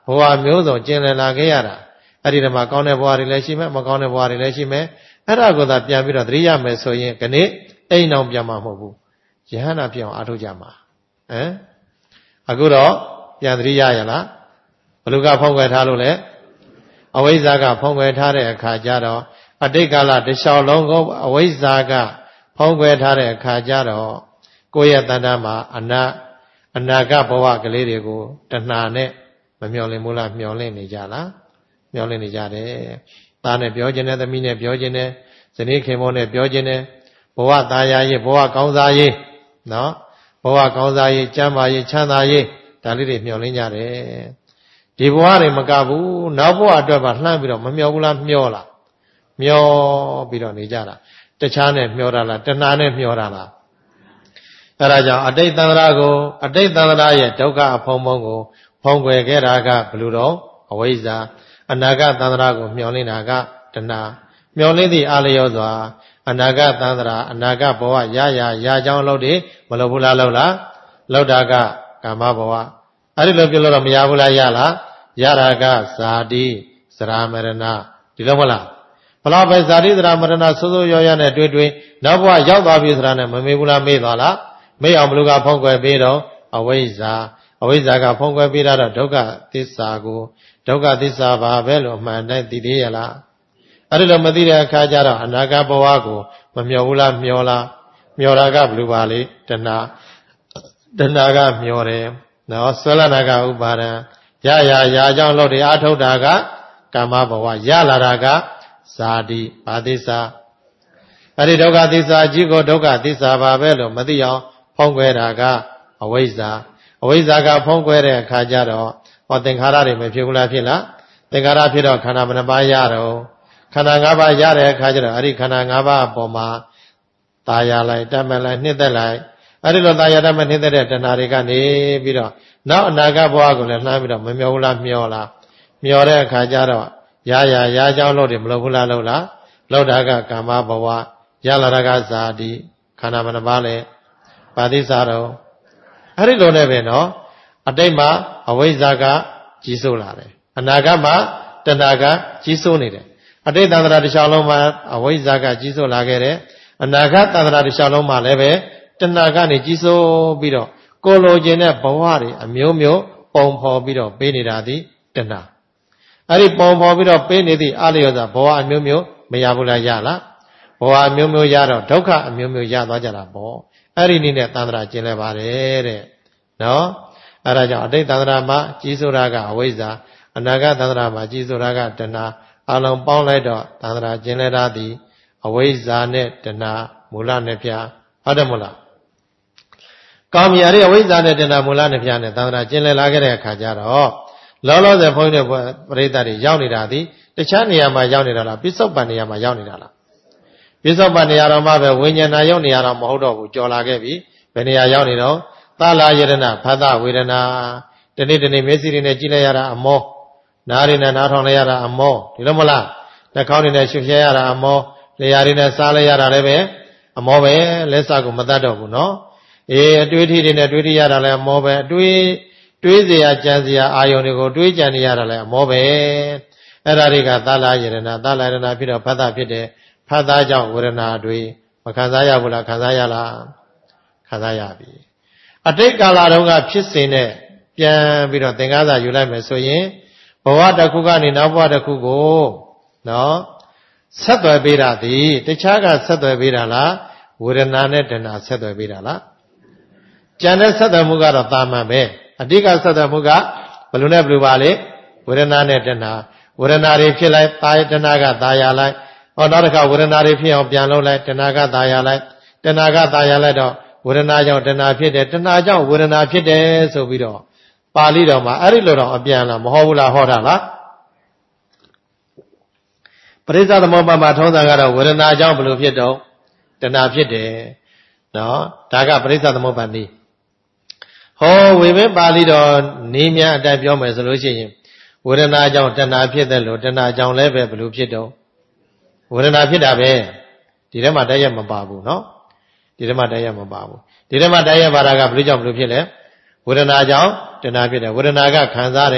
ဘဝမျိုးစုံကျင်လည်လာခဲ့ရတာအဲ့ဒီမှာကောင်းတဲ့ဘဝတွေလည်းရှိမယ်မကောင်းတဲ့ဘဝတွေလည်းရှိမယ်အဲ့ဒါကိုသာပြန်ပြီးတော့သတိရမယ်ဆိုရင်ခဏအိမ်အောင်ပြန်မှာမဟုတ်ဘူးယဟန္တာပြောင်းအားထုတ်ကြမှာဟမ်အခုတော့ပြန်သတိရရလားဘလူကဖုံးကွယ်ထားလို့လေအဝိဇ္ဇာကဖုံးကွယ်ထားတဲ့အခါကျတော့အတိတ်ကာလတလျှောက်လုံးကိုအဝိဇ္ဇာကဖုံးကွယ်ထားတဲ့အခါကျတော့ကိုယ့်ရဲ့တဏ္ဍာမှာအနာအနာဂတ်ဘဝကလေးတွေကိုတဏှာနဲ့မမျောလင့်ဘူးလားမျောလင့်နေကြလားမျောလင့်နေကြတယ်သားနဲ့ပြောခြင်းနဲ့သမီးနဲ့ပြောခြင်းနဲ့ဇနီးခင်မောနဲ့ပြောခြင်းနဲ့ဘဝသားရရေးဘဝကောင်းစားရေးနော်ဘဝကောင်းစားရေးကျမ်းမာရေးချမ်းသာရေးဒါလေးတွေမျောလင့်ကြတယ်ဒီဘဝတွေမကဘူးနောက်ဘဝအတွက်ပါလှမ်းပြီးတော့မမျောဘူးလားမျောလားမျောပြီးတော့နေကြတာတခြားနဲ့မျောတာလားတဏှာနဲ့မျောတာလားအဲဒါကြောင့်အတိတ်သန္တရာကိုအတိတ်သန္တရာရဲ့ဒုက္ခအဖုံဖုံကိုဖုံးကွယ်ခဲ့တာကဘယ်လိုတော့အဝိဇ္ဇာအနာဂတ်သန္တရာကိုမျောလင့်တာကတဏှာမျောလင့်သည့်အာလျောစွာအနာဂတ်သန္တရာအနာဂတ်ဘဝရရရကြောင်းလို့တွေမလုပ်ဘူးလားလုပ်လားလုပ်တာကကာမဘဝအဲ့ဒီလိုပြောလို့တော့မရဘူးလားရလားရတာကဇာတိစရာမရဏဒီလိုမဟုတ်လားဘလောက်ပဲဇာတိစရာမရဏဆိုးဆိုးရွားရွားနဲ့တွေ့တွေ့နောက်ဘဝရောက်သွားပြီဆိုတာနဲ့မမေ့ဘူးလားမေ့သွားလားမေ့အောင်ဘလူကဖုံးကွယ်ပြီးတော့အဝိဇ္ဇာအဝိဇ္ဇာကဖုံးကွယ်ပြီးတော့ဒုက္ခသစ္စာကိုဒုက္ခသစ္စာဘာပဲလို့အမှန်တိုင်းသိသေးရလားအဲ့ဒီလိုမသိတဲ့အခါကျတော့အနာဂတ်ဘဝကိုမမျောဘူးလားမျောလားမျောတာကဘလူပါလေတဏှာတဏှာကမျောတယ်နော်ဆွဲလာတာကဥပါဒံရရရာကြောင့်လို့ဒီအာထုတ်တာကကာမဘဝရလာတာကဇာတိဘာသစ္စာအဲ့ဒီဒုက္ခသစ္စာကြီးကိုဒုက္ခသစ္စာပါပဲလို့မသိအောင်ဖုံးကွယ်တာကအဝိဇ္ဇာအဝိဇ္ဇာကဖုံးကွယ်တဲ့အခါကျတော့ဟောသင်္ခါရတွေမဖြစ်ဘူးလားဖြစ်လားသင်္ခါရဖြစ်တော့ခန္ဓာဘယ်နှပါးရတော့ခန္ဓာ၅ပါးရတဲ့အခါကျတော့အဲ့ဒီခန္ဓာ၅ပါးအပေါ်မှာตายာလိုက်တတ်မဲ့လိုက်နှစ်သက်လိုက်အဲ့ဒီလိုตายာတတ်မဲ့နှစ်သက်တဲ့တဏှာတွေကနေပြီးတော့နောက်အနာဂတ်ဘဝကိုလည်းလှမ်းပြီးတော့မမျောဘူးလားမျောလားမျောတဲ့အခါကျတော့ရရရကြောင်းလို့တွေမလုပ်ဘူးလားလုပ်လားလုပ်တာကကာမဘဝရလာတာကဇာတိခန္ဓာဘယ်နှပါးလဲပါတိစာတော့အဲ့ဒီလိုနဲ့ပဲနော်အတိတ်မှာအဝိဇ္ဇာကကြီးစိုးလာတယ်အနာဂတ်မှာတဏှာကကြီးစိုးနေတယ်အတိတ်သန္တရာတစ်လျှောက်လုံးမှာအဝိဇ္ဇာကကြီးစိုးလာခဲ့တယ်အနာဂတ်သန္တရာတစ်လျှောက်လုံးမှာလည်းပဲတဏှာကနေကြီးစိုးပြီးတော့ကိုလိုချင်တဲ့ဘဝတွေအမျိုးမျိုးပုံဖော်ပြီးတော့ပေးနေတာသည်တဏှာအဲ့ဒီပုံဖော်ပြီးတော့ပေးနေသည့်အလျော်စွာဘဝအမျိုးမျိုးမရဘူးလားရလားဘဝအမျိုးမျိုးရတော့ဒုက္ခအမျိုးမျိုးရသွားကြတာပေါ့အဲ့ဒီနည်းနဲ့သန္တရာကျင်လဲပါတယ်တဲ့နော်အဲ့ဒါကြောင့်အတိတ်သန္တရာမှာကြီးစိုးတာကအဝိဇ္ဇာအနာဂတ်သန္တရာမှာကြီးစိုးတာကတဏှာအလုံးပေါင်းလိုက်တော့သန္တရာကျင်လဲတာသည်အဝိဇ္ဇာနဲ့တဏှာမူလနဲ့ပြဟုတ်တယ်မို့လားကောင်းပြီအဲ့ဒီအဝိဇ္ဇာနဲ့တဏှာမူလနဲ့ပြနဲ့သန္တရာကျင်လဲလာခဲ့တဲ့အခါကျတော့လောလောဆယ်ဘုန်းကြီးတို့ပရိသတ်တွေရောက်နေတာသည်တခြားနေရာမှာရောက်နေတာလားပိဿုပန်နေရာမှာရောက်နေတာလားပိဿုပန်နေရာတော်မှာပဲဝိညာဏရောက်နေရတော့မဟုတ်တော့ဘူးကြော်လာခဲ့ပြီဘယ်နေရာရောက်နေတော့သလာယရဏဖသဝေဒနာဒီနေ့ဒီနေ့မျက်စိတွေနဲ့ကြည့်လိုက်ရတာအမောနားတွေနဲ့နားထောင်လိုက်ရတာအမောဒီလိုမလားနှာခေါင်းတွေနဲ့ရှုပ်ရှဲရတာအမောလျှာတွေနဲ့စားလိုက်ရတာလည်းပဲအမောပဲလက်စကိုမတတ်တော့ဘူးနော်အေးအတွေးထီတွေနဲ့တွေးထီရတာလည်းအမောပဲအတွေးတွေးเสียကြံเสียအာယုန်တွေကိုတွေးကြံနေရတာလည်းအမောပဲအဲ့ဒါတွေကသလာယရဏသလာယရဏဖြစ်တော့ဖသဖြစ်တယ်ဖသကြောင့်ဝေဒနာတွေမခံစားရဘူးလားခံစားရလားခံစားရပြီအတိတ်ကာလတုန်းကဖြစ်စဉ်နဲ့ပြန်ပြီးတော့သင်္ကားစာယူလိုက်မယ်ဆိုရင်ဘဝတစ်ခုကနေနောက်ဘဝတစ်ခုကိုနော်ဆက်သွယ်ပေးတာသည်တခြားကဆက်သွယ်ပေးတာလားဝေဒနာနဲ့တဏှာဆက်သွယ်ပေးတာလားကြံတဲ့ဆက်သွယ်မှုကတော့တာမန်ပဲအတိတ်ကဆက်သွယ်မှုကဘယ်လိုနဲ့ဘယ်လိုပါလဲဝေဒနာနဲ့တဏှာဝေဒနာတွေဖြစ်လိုက်တာယတဏှာကတာယာလိုက်ဟောနောက်တစ်ခါဝေဒနာတွေဖြစ်အောင်ပြန်လုပ်လိုက်တဏှာကတာယာလိုက်တဏှာကတာယာလိုက်တော့ဝေဒနာကြောင့်တဏှာဖြစ်တယ်တဏှာကြောင့်ဝေဒနာဖြစ်တယ်ဆိုပြီးတော့ပါဠိတော်မှာအဲ့ဒီလိုတော့အပြန်လာမဟုတ်ဘူးလားဟောတာလားပရိစ္ဆသမုပ္ပါမှာထုံးစံကတော့ဝေဒနာကြောင့်ဘယ်လိုဖြစ်တော့တဏှာဖြစ်တယ်နော်ဒါကပရိစ္ဆသမုပ္ပါနည်းဟောဝေဘင်းပါဠိတော်နည်းများအတိုင်းပြောမယ်ဆိုလို့ရှိရင်ဝေဒနာကြောင့်တဏှာဖြစ်တယ်လို့တဏှာကြောင့်လည်းပဲဘယ်လိုဖြစ်တော့ဝေဒနာဖြစ်တာပဲဒီထဲမှာတည်းရမပါဘူးနော်ဒီထဲမှာတည်းရမပါဘူးဒီထဲမှာတည်းရပါတာကဘယ်လိုကြောင့်ဘယ်လိုဖြစ်လဲဝေဒနာကြောင့်တဏှာဖြစ်တယ်ဝေဒနာကခံစားတယ်တ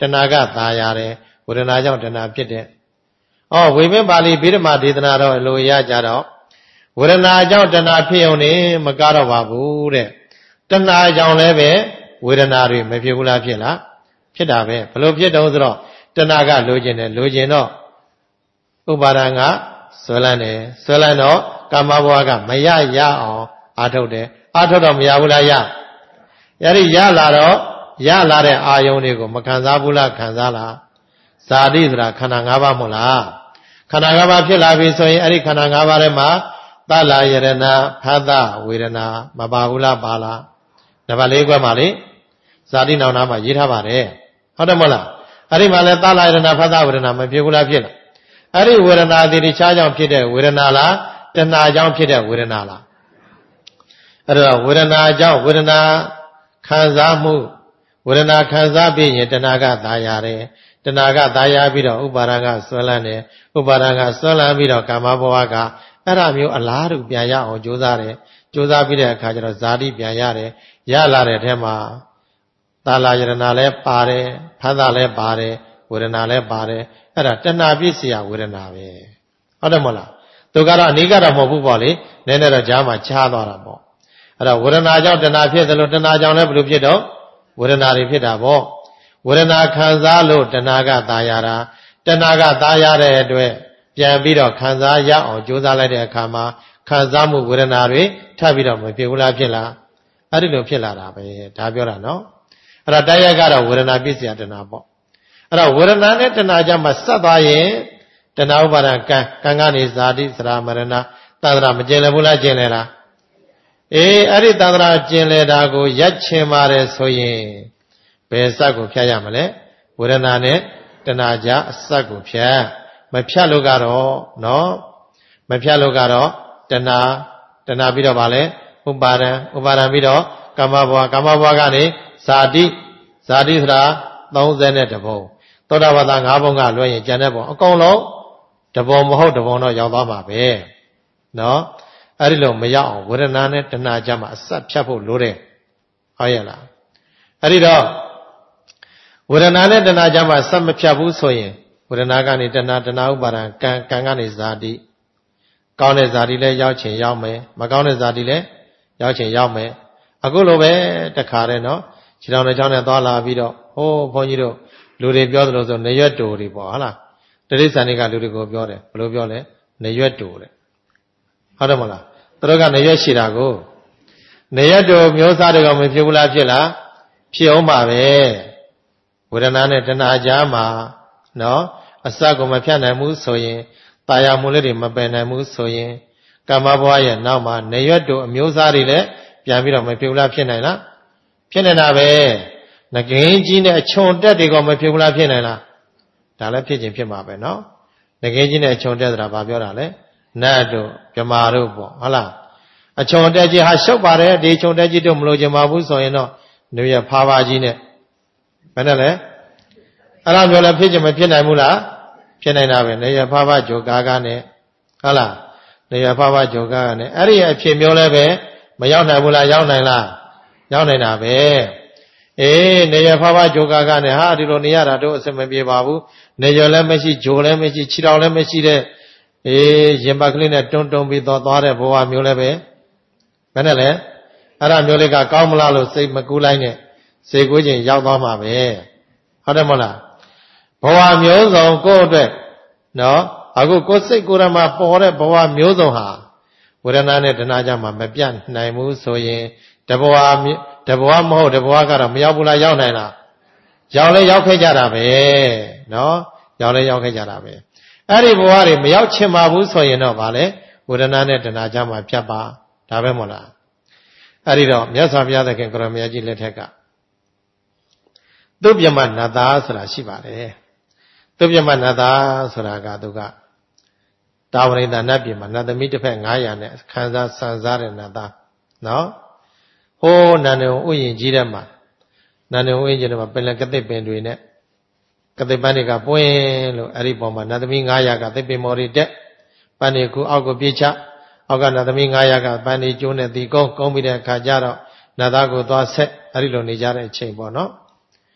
တဏှာကသာရတယ်ဝေဒနာကြောင့်တဏှာဖြစ်တယ်။အော်ဝိမင်းပါဠိဗိဓမာဒေသနာတော့လိုရကြတော့ဝေဒနာကြောင့်တဏှာဖြစ်ုံနဲ့မကတော့ပါဘူးတဲ့။တဏှာကြောင့်လည်းပဲဝေဒနာတွေမဖြစ်ဘူးလားဖြစ်လားဖြစ်တာပဲဘလို့ဖြစ်တော့ဆိုတော့တဏှာကလိုချင်တယ်လိုချင်တော့ဥပါဒံကဆွဲလန်းတယ်ဆွဲလန်းတော့ကာမဘဝကမရရအောင်အာထုတ်တယ်အာထုတ်တော့မရဘူးလားရအဲ့ဒီရလာတော့ရလာတဲ့အာယုန်တွေကိုမခံစားဘူးလားခံစားလားဇာတိဆိုတာခန္ဓာ၅ပါးမဟုတ်လားခန္ဓာ၅ပါးဖြစ်လာပြီဆိုရင်အဲ့ဒီခန္ဓာ၅ပါးထဲမှာသလယရဏဖသဝေဒနာမပါဘူးလားပါလားနံပါတ်၄ခွဲမှာလေဇာတိနောင်နာမှာရေးထားပါတယ်ဟုတ်တယ်မဟုတ်လားအဲ့ဒီမှာလဲသလယရဏဖသဝေဒနာမဖြစ်ဘူးလားဖြစ်လားအဲ့ဒီဝေဒနာဒီတခြားကြောင့်ဖြစ်တဲ့ဝေဒနာလားတဏှာကြောင့်ဖြစ်တဲ့ဝေဒနာလားအဲ့တော့ဝေဒနာကြောင့်ဝေဒနာခံစားမှုဝေဒနာခံစားပြီးရင်တဏှာကသာရတယ်တဏှာကသာရပြီးတော့ဥပါဒံကဆွဲလန်းတယ်ဥပါဒံကဆွဲလန်းပြီးတော့ကာမဘဝကအဲ့ဒါမျိုးအလားတူပြန်ရအောင်ကြိုးစားတယ်ကြိုးစားပြီးတဲ့အခါကျတော့ဇာတိပြန်ရတယ်ရလာတဲ့အထက်မှာသာလယရဏလည်းပါတယ်ဖသလည်းပါတယ်ဝေဒနာလည်းပါတယ်အဲ့ဒါတဏှာပြည့်စရာဝေဒနာပဲဟုတ်တယ်မဟုတ်လားသူကတော့အနိကတော့မဟုတ်ဘူးပေါ့လေနည်းနည်းတော့ကြားမှာချားသွားတာပေါ့အဲ့တော့ဝေဒနာကြောင့်တဏှာဖြစ်တယ်လို့တဏှာကြောင့်လည်းဘယ်လိုဖြစ်တော့ဝေဒနာတွေဖြစ်တာပေါ့ဝေဒနာခံစားလို့တဏှာကသာရတာတဏှာကသာရတဲ့အတွက်ပြန်ပြီးတော့ခံစားရအောင်ကြိုးစားလိုက်တဲ့အခါမှာခံစားမှုဝေဒနာတွေထပ်ပြီးတော့မဖြစ်ဘူးလားဖြစ်လားအဲ့ဒီလိုဖြစ်လာတာပဲဒါပြောတာနော်အဲ့တော့တရားကတော့ဝေဒနာပြည့်စရာတဏှာပေါ့အဲ့တော့ဝေဒနာနဲ့တဏှာကြမှာဆက်သွားရင်တဏှာဥပါဒံကံကံကနေဇာတိစရာမရဏသန္တရာမကျင်လည်ဘူးလားကျင်လည်လားအေးအဲ့ဒီသန္တရာကျင်လည်တာကိုရက်ချင်ပါတယ်ဆိုရင်ဘယ်စက်ကိုဖြတ်ရမလဲဝေဒနာနဲ့တဏှာကြားအစက်ကိုဖြတ်မဖြတ်လို့ကတော့နော်မဖြတ်လို့ကတော့တဏှာတဏှာပြီးတော့ဗာလဲဥပါဒံဥပါဒံပြီးတော့ကာမဘဝကာမဘဝကနေဇာတိဇာတိဆိုတာသုံးဆယ်နဲ့တပုံသောတာပတ္တ၅ဘုံကလွှဲရင်ကျန်တဲ့ပုံအကုန်လုံးတပုံမဟုတ်တပုံတော့ရောက်သွားမှာပဲနော်အဲ့ဒီလိုမရောက်အောင်ဝေဒနာနဲ့တဏှာကြားမှာအဆက်ဖြတ်ဖို့လိုတယ်ဟုတ်ရဲ့လားအဲ့ဒီတော့ဝေဒနာနဲ့တဏှာကြားမှာဆက်မဖြတ်ဘူးဆိုရင်ဝေဒနာကနေတဏှာတဏှာဥပါဒံကံကံကနေဇာတိကောင်းတဲ့ဇာတိလည်းရောက်ချင်ရောက်မယ်မကောင်းတဲ့ဇာတိလည်းရောက်ချင်ရောက်မယ်အခုလိုပဲတခါတည်းနော်ခြေထောက်နဲ့ချောင်းနဲ့သွားလာပြီးတော့ဟိုးဘုန်းကြီးတို့လူတွေပြောသလိုဆိုနေရွက်တူတွေပေါ့ဟုတ်လားတိရစ္ဆာန်တွေကလူတွေကိုပြောတယ်ဘယ်လိုပြောလဲနေရွက်တူတဲ့ဟုတ်တယ်မလားသူတို့ကနေရွက်ရှိတာကိုနေရွက်တူမျိုးစားတွေကမဖြစ်ဘူးလားဖြစ်လားဖြစ်အောင်ပါပဲဝေဒနာနဲ့တဏှာကြားမှာနော်အစကိုမဖြတ်နိုင်ဘူးဆိုရင်တာယာမှုလေးတွေမပယ်နိုင်ဘူးဆိုရင်ကာမဘဝရဲ့နောက်မှာနေရွက်တူအမျိုးစားတွေလည်းပြန်ပြီးတော့မဖြစ်ဘူးလားဖြစ်နိုင်လားဖြစ်နေတာပဲငကင်းကြီးနဲ့အချုံတက်တွေကမဖြစ်ဘူးလားဖြစ်နိုင်လားဒါလည်းဖြစ်ခြင်းဖြစ်မှာပဲနော်ငကင်းကြီးနဲ့အချုံတက်ဆိုတာဘာပြောတာလဲနတ်တို့ပြမာတို့ပေါ့ဟုတ်လားအချုံတက်ကြီးဟာရှုပ်ပါတယ်ဒီချုံတက်ကြီးတို့မလို့ခြင်းပါဘူးဆိုရင်တော့နေရဖားပါကြီးနဲ့ဘယ်နဲ့လဲအဲ့ဒါမျိုးလည်းဖြစ်ခြင်းမဖြစ်နိုင်ဘူးလားဖြစ်နိုင်တာပဲနေရဖားပါဂျိုကားကားနဲ့ဟုတ်လားနေရဖားပါဂျိုကားကားနဲ့အဲ့ဒီအဖြစ်မျိုးလည်းပဲမရောက်နိုင်ဘူးလားရောက်နိုင်လားရောက်နိုင်တာပဲအေးနေရဖားဖားဂျိုကာကနဲ့ဟာဒီလိုနေရတာတို့အစမပြေပါဘူးနေရလည်းမရှိဂျိုလည်းမရှိခြေတော်လည်းမရှိတဲ့အေးရင်ပတ်ကလေးနဲ့တွန်းတွန်းပြီးတော့သွားတဲ့ဘဝမျိုးလည်းပဲဘယ်နဲ့လဲအဲ့ဒါမျိုးလေးကကောင်းမလားလို့စိတ်မကူးလိုက်နဲ့စိတ်ကူးခြင်းရောက်သွားမှာပဲဟုတ်တယ်မဟုတ်လားဘဝမျိုးစုံကိုယ့်အတွက်နော်အခုကိုယ်စိတ်ကိုယ်ရမှာပေါ်တဲ့ဘဝမျိုးစုံဟာဝေဒနာနဲ့တဏှာကြမှာမပြတ်နိုင်ဘူးဆိုရင်တဘဝတဘဝမဟုတ်တဘဝကတော့မရောက်ဘူးလားရောက်နိုင်လားရောက်လဲရောက်ခဲ့ကြတာပဲနော်ရောက်လဲရောက်ခဲ့ကြတာပဲအဲ့ဒီဘဝတွေမရောက်ချင်ပါဘူးဆိုရင်တော့ဗာလဲဝေဒနာနဲ့တဏှာကြမှာဖြတ်ပါဒါပဲမို့လားအဲ့ဒီတော့မြတ်စွာဘုရားသခင်ကိုရမကြီးလက်ထက်ကသုပြမနတ်သားဆိုတာရှိပါတယ်သုပြမနတ်သားဆိုတာကသူကတာဝရိန္ဒနတ်ပြည်မှာနတ်သမီးတစ်ဖက်900နဲ့ခံစားဆန်စားတဲ့နတ်သားနော်ဟိုးနန္ဒုံဥယျင်ကြီးတဲ့မှာနန္ဒုံဥယျင်ကြီးတဲ့မှာပင်လကတိပင်တွေနဲ့ကတိပန်းတွေကပွင့်လို့အဲ့ဒီပေါ်မှာနတ်သမီး900ကသိပင်မော်တွေတက်ပန်းတွေကူအောက်ကိုပြေးချအောက်ကနတ်သမီး900ကပန်းတွေကျိုးနဲ့တီကုန်းကုန်းပြီးတဲ့အခါကျတော့နတ်သားကိုသွားဆက်အဲ့ဒီလိုနေကြတဲ့အချိန်ပေါ့နော်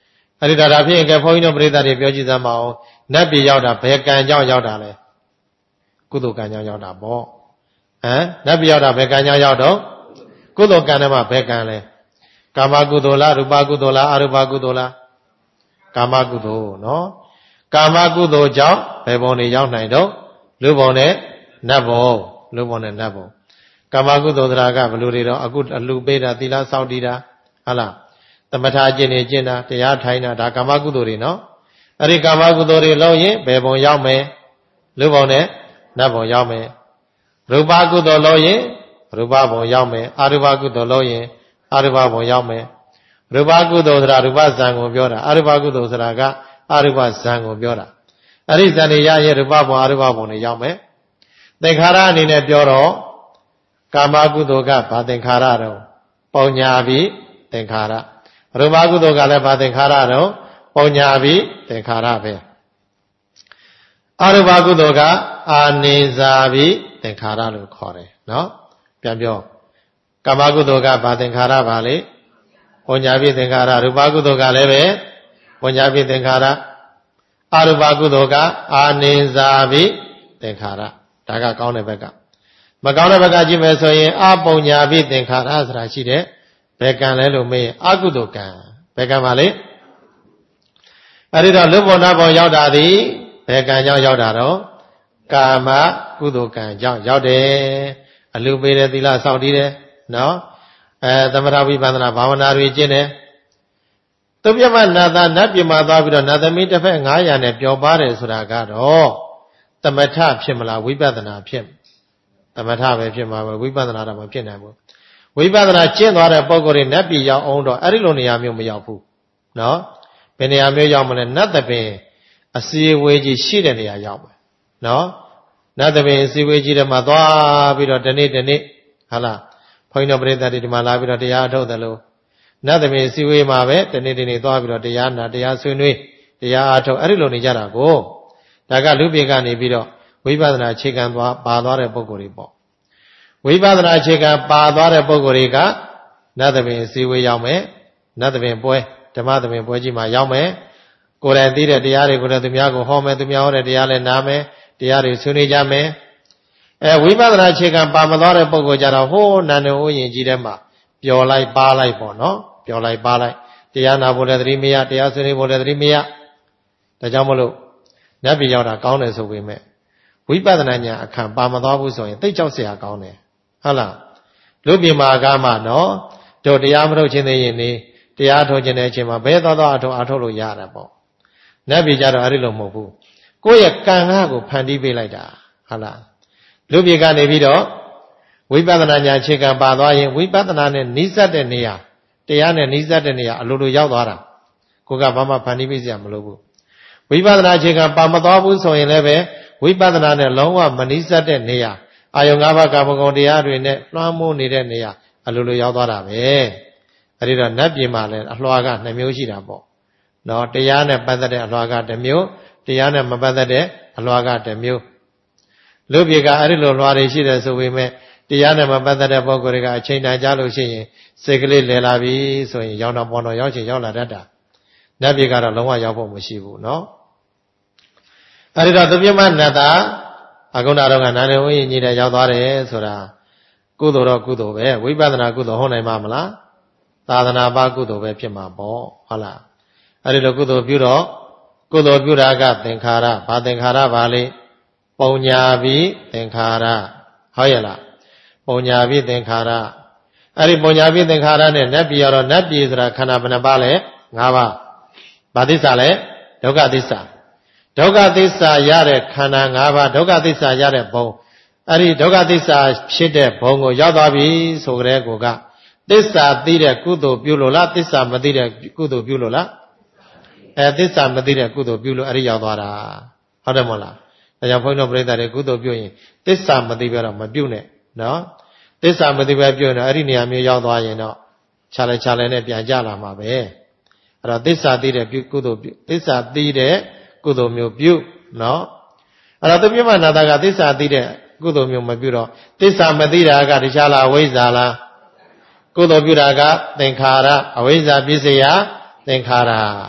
အဲ့ဒီဒါဒါဖြစ်ရင်ကဲဘုန်းကြီးတို့ပရိသတ်တွေပြောကြည့်စမ်းပါဦးနတ်ပြည်ရောက်တာဘယ်ကံကြောင့်ရောက်တာလဲကုသိုလ်ကံကြောင့်ရောက်တာပေါ့ဟမ်နတ်ပြည်ရောက်တာဘယ်ကံကြောင့်ရောက်တော့ကုသိုလ်ကံထဲမှာဘယ်ကံလဲကာမကုသိုလ်လားရူပကုသိုလ်လားအရူပကုသိုလ်လားကာမကုသိုလ်နော်ကာမကုသိုလ်ကြောင့်ဘယ်ဘုံတွေရောက်နိုင်တော့လူဘုံနဲ့နတ်ဘုံလူဘုံနဲ့နတ်ဘုံကာမကုသိုလ်တရားကဘယ်လိုတွေတော့အခုအလှပေးတာသီလစောင့်တည်တာဟုတ်လားသမထကျင့်နေကျင့်တာတရားထိုင်တာဒါကာမကုသိုလ်တွေနော်အဲ့ဒီကာမကုသိုလ်တွေလုံးရင်ဘယ်ဘုံရောက်မယ်လူဘုံနဲ့နတ်ဘုံရောက်မယ်ရူပကုသိုလ်လုံးရင်ရူပဘုံရောက်မယ်အရူပကုသိုလ်လုံးရင်အရူပဘုံရောက်မယ်ရူပကုသိုလ်ဆိုတာရူပဇံကိုပြောတာအရူပကုသိုလ်ဆိုတာကအရူပဇံကိုပြောတာအဲ့ဒီဇံတွေရရင်ရူပဘုံအရူပဘုံတွေရောက်မယ်သင်္ခါရအနေနဲ့ပြောတော့ကာမကုသိုလ်ကဘာသင်္ခါရတော့ပုံညာပြီးသင်္ခါရရူပကုသိုလ်ကလည်းဘာသင်္ခါရတော့ပုံညာပြီးသင်္ခါရပဲအရူပကုသိုလ်ကအာနိဇာပြီးသင်္ခါရလို့ခေါ်တယ်နော်ပြန်ပြောကာမကုသိုလ်ကဘာသင်္ခါရပါလေပုံညာပြီးသင်္ခါရရူပကုသိုလ်ကလည်းပဲပုံညာပြီးသင်္ခါရအရူပကုသိုလ်ကအာနိဇာပြီးသင်္ခါရဒါကကောင်းတဲ့ဘက်ကမကောင်းတဲ့ဘက်ကကြည့်မယ်ဆိုရင်အပုံညာပြီးသင်္ခါရဆိုတာရှိတယ်ဘယ်ကံလဲလို့မေးအကုသိုလ်ကံဘယ်ကံပါလဲအဲ့ဒီတော့လူဘုံနာဘုံရောက်တာဒီဘယ်ကံကြောင့်ရောက်တာတော့ကာမကုသိုလ်ကံကြောင့်ရောက်တယ်အလူပေးတယ်သီလစောင့်တည်တယ်နော်အဲသမထဝိပဿနာဘာဝနာတွေကျင့်တယ်သူပြမနာသာနတ်ပြမသွားပြီးတော့နတ်သမီးတစ်ဖက်န၅ရာနဲ့ပျော်ပါတယ်ဆိုတာကတော့သမထဖြစ်မလားဝိပဿနာဖြစ်သမထပဲဖြစ်မှာပဲဝိပဿနာတော့မဖြစ်နိုင်ဘူးဝိပဿနာကျင့်သွားတဲ့ပုဂ္ဂိုလ်တွေနတ်ပြည်ရောက်အောင်တော့အဲ့ဒီလိုနေရာမျိုးမရောက်ဘူးနော်ဘယ်နေရာမျိုးရောက်မလဲနတ်သပင်အစီအဝေးကြီးရှိတဲ့နေရာရောက်မယ်နော်နတ်သပင်အစီအဝေးကြီးတွေမှာသွားပြီးတော့ဒီနေ့ဒီနေ့ဟာလားဘုန်းကြီးတို့ပရိသတ်တွေဒီမှာလာပြီးတော့တရားထုတ်တယ်လို့နတ်သပင်အစီအဝေးမှာပဲဒီနေ့ဒီနေ့သွားပြီးတော့တရားနာတရားဆွေးနွေးတရားအားထုတ်အဲ့ဒီလိုနေကြတာကိုဒါကလူပြေကနေပြီးတော့ဝိပဿနာအခြေခံသွားပါသွားတဲ့ပုဂ္ဂိုလ်တွေပေါ့ဝိပဿနာအခြေခံပါသွားတဲ့ပုဂ္ဂိုလ်တွေကနတ်သပင်အစည်းအဝေးရောက်မယ်နတ်သပင်ပွဲဓမ္မသပင်ပွဲကြီးမှာရောက်မယ်ကိုယ်တိုင်သိတဲ့တရားတွေကိုလည်းသူများကိုဟောမယ်သူများဟောတဲ့တရားလည်းနားမယ်တရားတွေဆွေးနွေးကြမယ်အဲဝိပဿနာအခြေခံပါမသွားတဲ့ပုဂ္ဂိုလ်ကြတော့ဟိုးနန္ဒဥယျာဉ်ကြီးထဲမှာပျော်လိုက်ပါလိုက်ပေါ့နော်ပျော်လိုက်ပါလိုက်တရားနာဖို့လည်းသတိမရတရားဆွေးနွေးဖို့လည်းသတိမရဒါကြောင့်မလို့နတ်ပြည်ရောက်တာကောင်းတယ်ဆိုပေမဲ့ဝိပဿနာဉာဏ်အခါပါမသွားဘူးဆိုရင်သိကြောက်เสียကောင်းတယ်ဟုတ်လားလူပြည်မှာကားမှနော်တို့တရားမထုတ်ခြင်းသေးရင်နေတရားထုတ်ခြင်းတဲ့အချိန်မှာဘယ်သွားသွားအထုတ်အထုတ်လို့ရတာပေါ့နတ်ပြည်ကြတော့အဲ့ဒီလိုမဟုတ်ဘူးကိုယ့်ရဲ့ကံကားကိုဖန်တီးပေးလိုက်တာဟုတ်လားလူပြည်ကနေပြီးတော့ဝိပဿနာဉာဏ်အခြေခံပါသွားရင်ဝိပဿနာနဲ့နီးစပ်တဲ့နေရာတရားနဲ့နီးစပ်တဲ့နေရာအလိုလိုရောက်သွားတာကိုကဘာမှဖန်တီးပေးစရာမလိုဘူးဝိပဿနာအခြေခံပါမသွားဘူးဆိုရင်လည်းပဲဝိပဿနာနဲ့လုံးဝမနီးစပ်တဲ့နေရာအာယုံ၅ပါးကာမဂုဏ်တရားတွေနဲ့လွှမ်းမိုးနေတဲ့နေရာအလိုလိုရောက်သွားတာပဲအဲဒီတော့နတ်ပြည်မှာလည်းအလွှာကနှမျိုးရှိတာပေါ့နော်တရားနဲ့ပတ်သက်တဲ့အလွှာကတစ်မျိုးတရားနဲ့မပတ်သက်တဲ့အလွှာကတစ်မျိုးလူပြည်ကအဲဒီလိုလွှာတွေရှိတယ်ဆိုပေမဲ့တရားနဲ့မပတ်သက်တဲ့ပုဂ္ဂိုလ်တွေကအချိန်တန်ကြလို့ရှိရင်စိတ်ကလေးလည်လာပြီဆိုရင်ရောက်တော့ပေါ်တော့ရောက်ချင်ရောက်လာတတ်တာနတ်ပြည်ကတော့လုံးဝရောက်ဖို့မရှိဘူးနော်အဲဒီတော့သူပြမနတ်တာအခုနတော့ကနာနေဝိညာဉ်ကြီးတဲ့ရောက်သွားတယ်ဆိုတာကုသိုလ်တော့ကုသိုလ်ပဲဝိပဿနာကုသိုလ်ဟုတ်နိုင်မှာမလားသာသနာ့ဘာကုသိုလ်ပဲဖြစ်မှာပေါ့ဟုတ်လားအဲဒီလိုကုသိုလ်ပြုတော့ကုသိုလ်ပြုတာကသင်္ခါရဘာသင်္ခါရပါလေပုံညာပြီးသင်္ခါရဟုတ်ရဲ့လားပုံညာပြီးသင်္ခါရအဲ့ဒီပုံညာပြီးသင်္ခါရနဲ့နတ်ပြည်ရောနတ်ပြည်ဆိုတာခန္ဓာဘယ်နှပါလဲ၅ပါးဘာသစ္စာလဲဒုက္ခသစ္စာဒုက္ခသစ္စာရတဲ့ခန္ဓာ၅ပါးဒုက္ခသစ္စာရတဲ့ဘုံအဲ့ဒီဒုက္ခသစ္စာဖြစ်တဲ့ဘုံကိုရောက်သွားပြီဆိုကြတဲ့ကိုကသစ္စာသိတဲ့ကုသိုလ်ပြုလို့လားသစ္စာမသိတဲ့ကုသိုလ်ပြုလို့လားအဲသစ္စာမသိတဲ့ကုသိုလ်ပြုလို့အဲ့ဒီရောက်သွားတာဟုတ်တယ်မဟုတ်လားဒါကြောင့်ဘုန်းတော်ပြိဿတွေကုသိုလ်ပြုရင်သစ္စာမသိပဲတော့မပြုနဲ့နော်သစ္စာမသိပဲပြုရင်တော့အဲ့ဒီနေရာမျိုးရောက်သွားရင်တော့ခြားလဲခြားလဲနဲ့ပြန်ကြလာမှာပဲအဲ့တော့သစ္စာသိတဲ့ကုသိုလ်ပြုသစ္စာသိတဲ့ကုသိုလ်မျိုးပြုနော်အဲ့တော့သူပြမနာတာကသစ္စာသိတဲ့ကုသိုလ်မျိုးမပြုတော့သစ္စာမသိတာကတခြားလားအဝိဇ္ဇာလားကုသိုလ်ပြုတာကသင်္ခါရအဝိဇ္ဇာပြည့်စရာသင်္ခါရ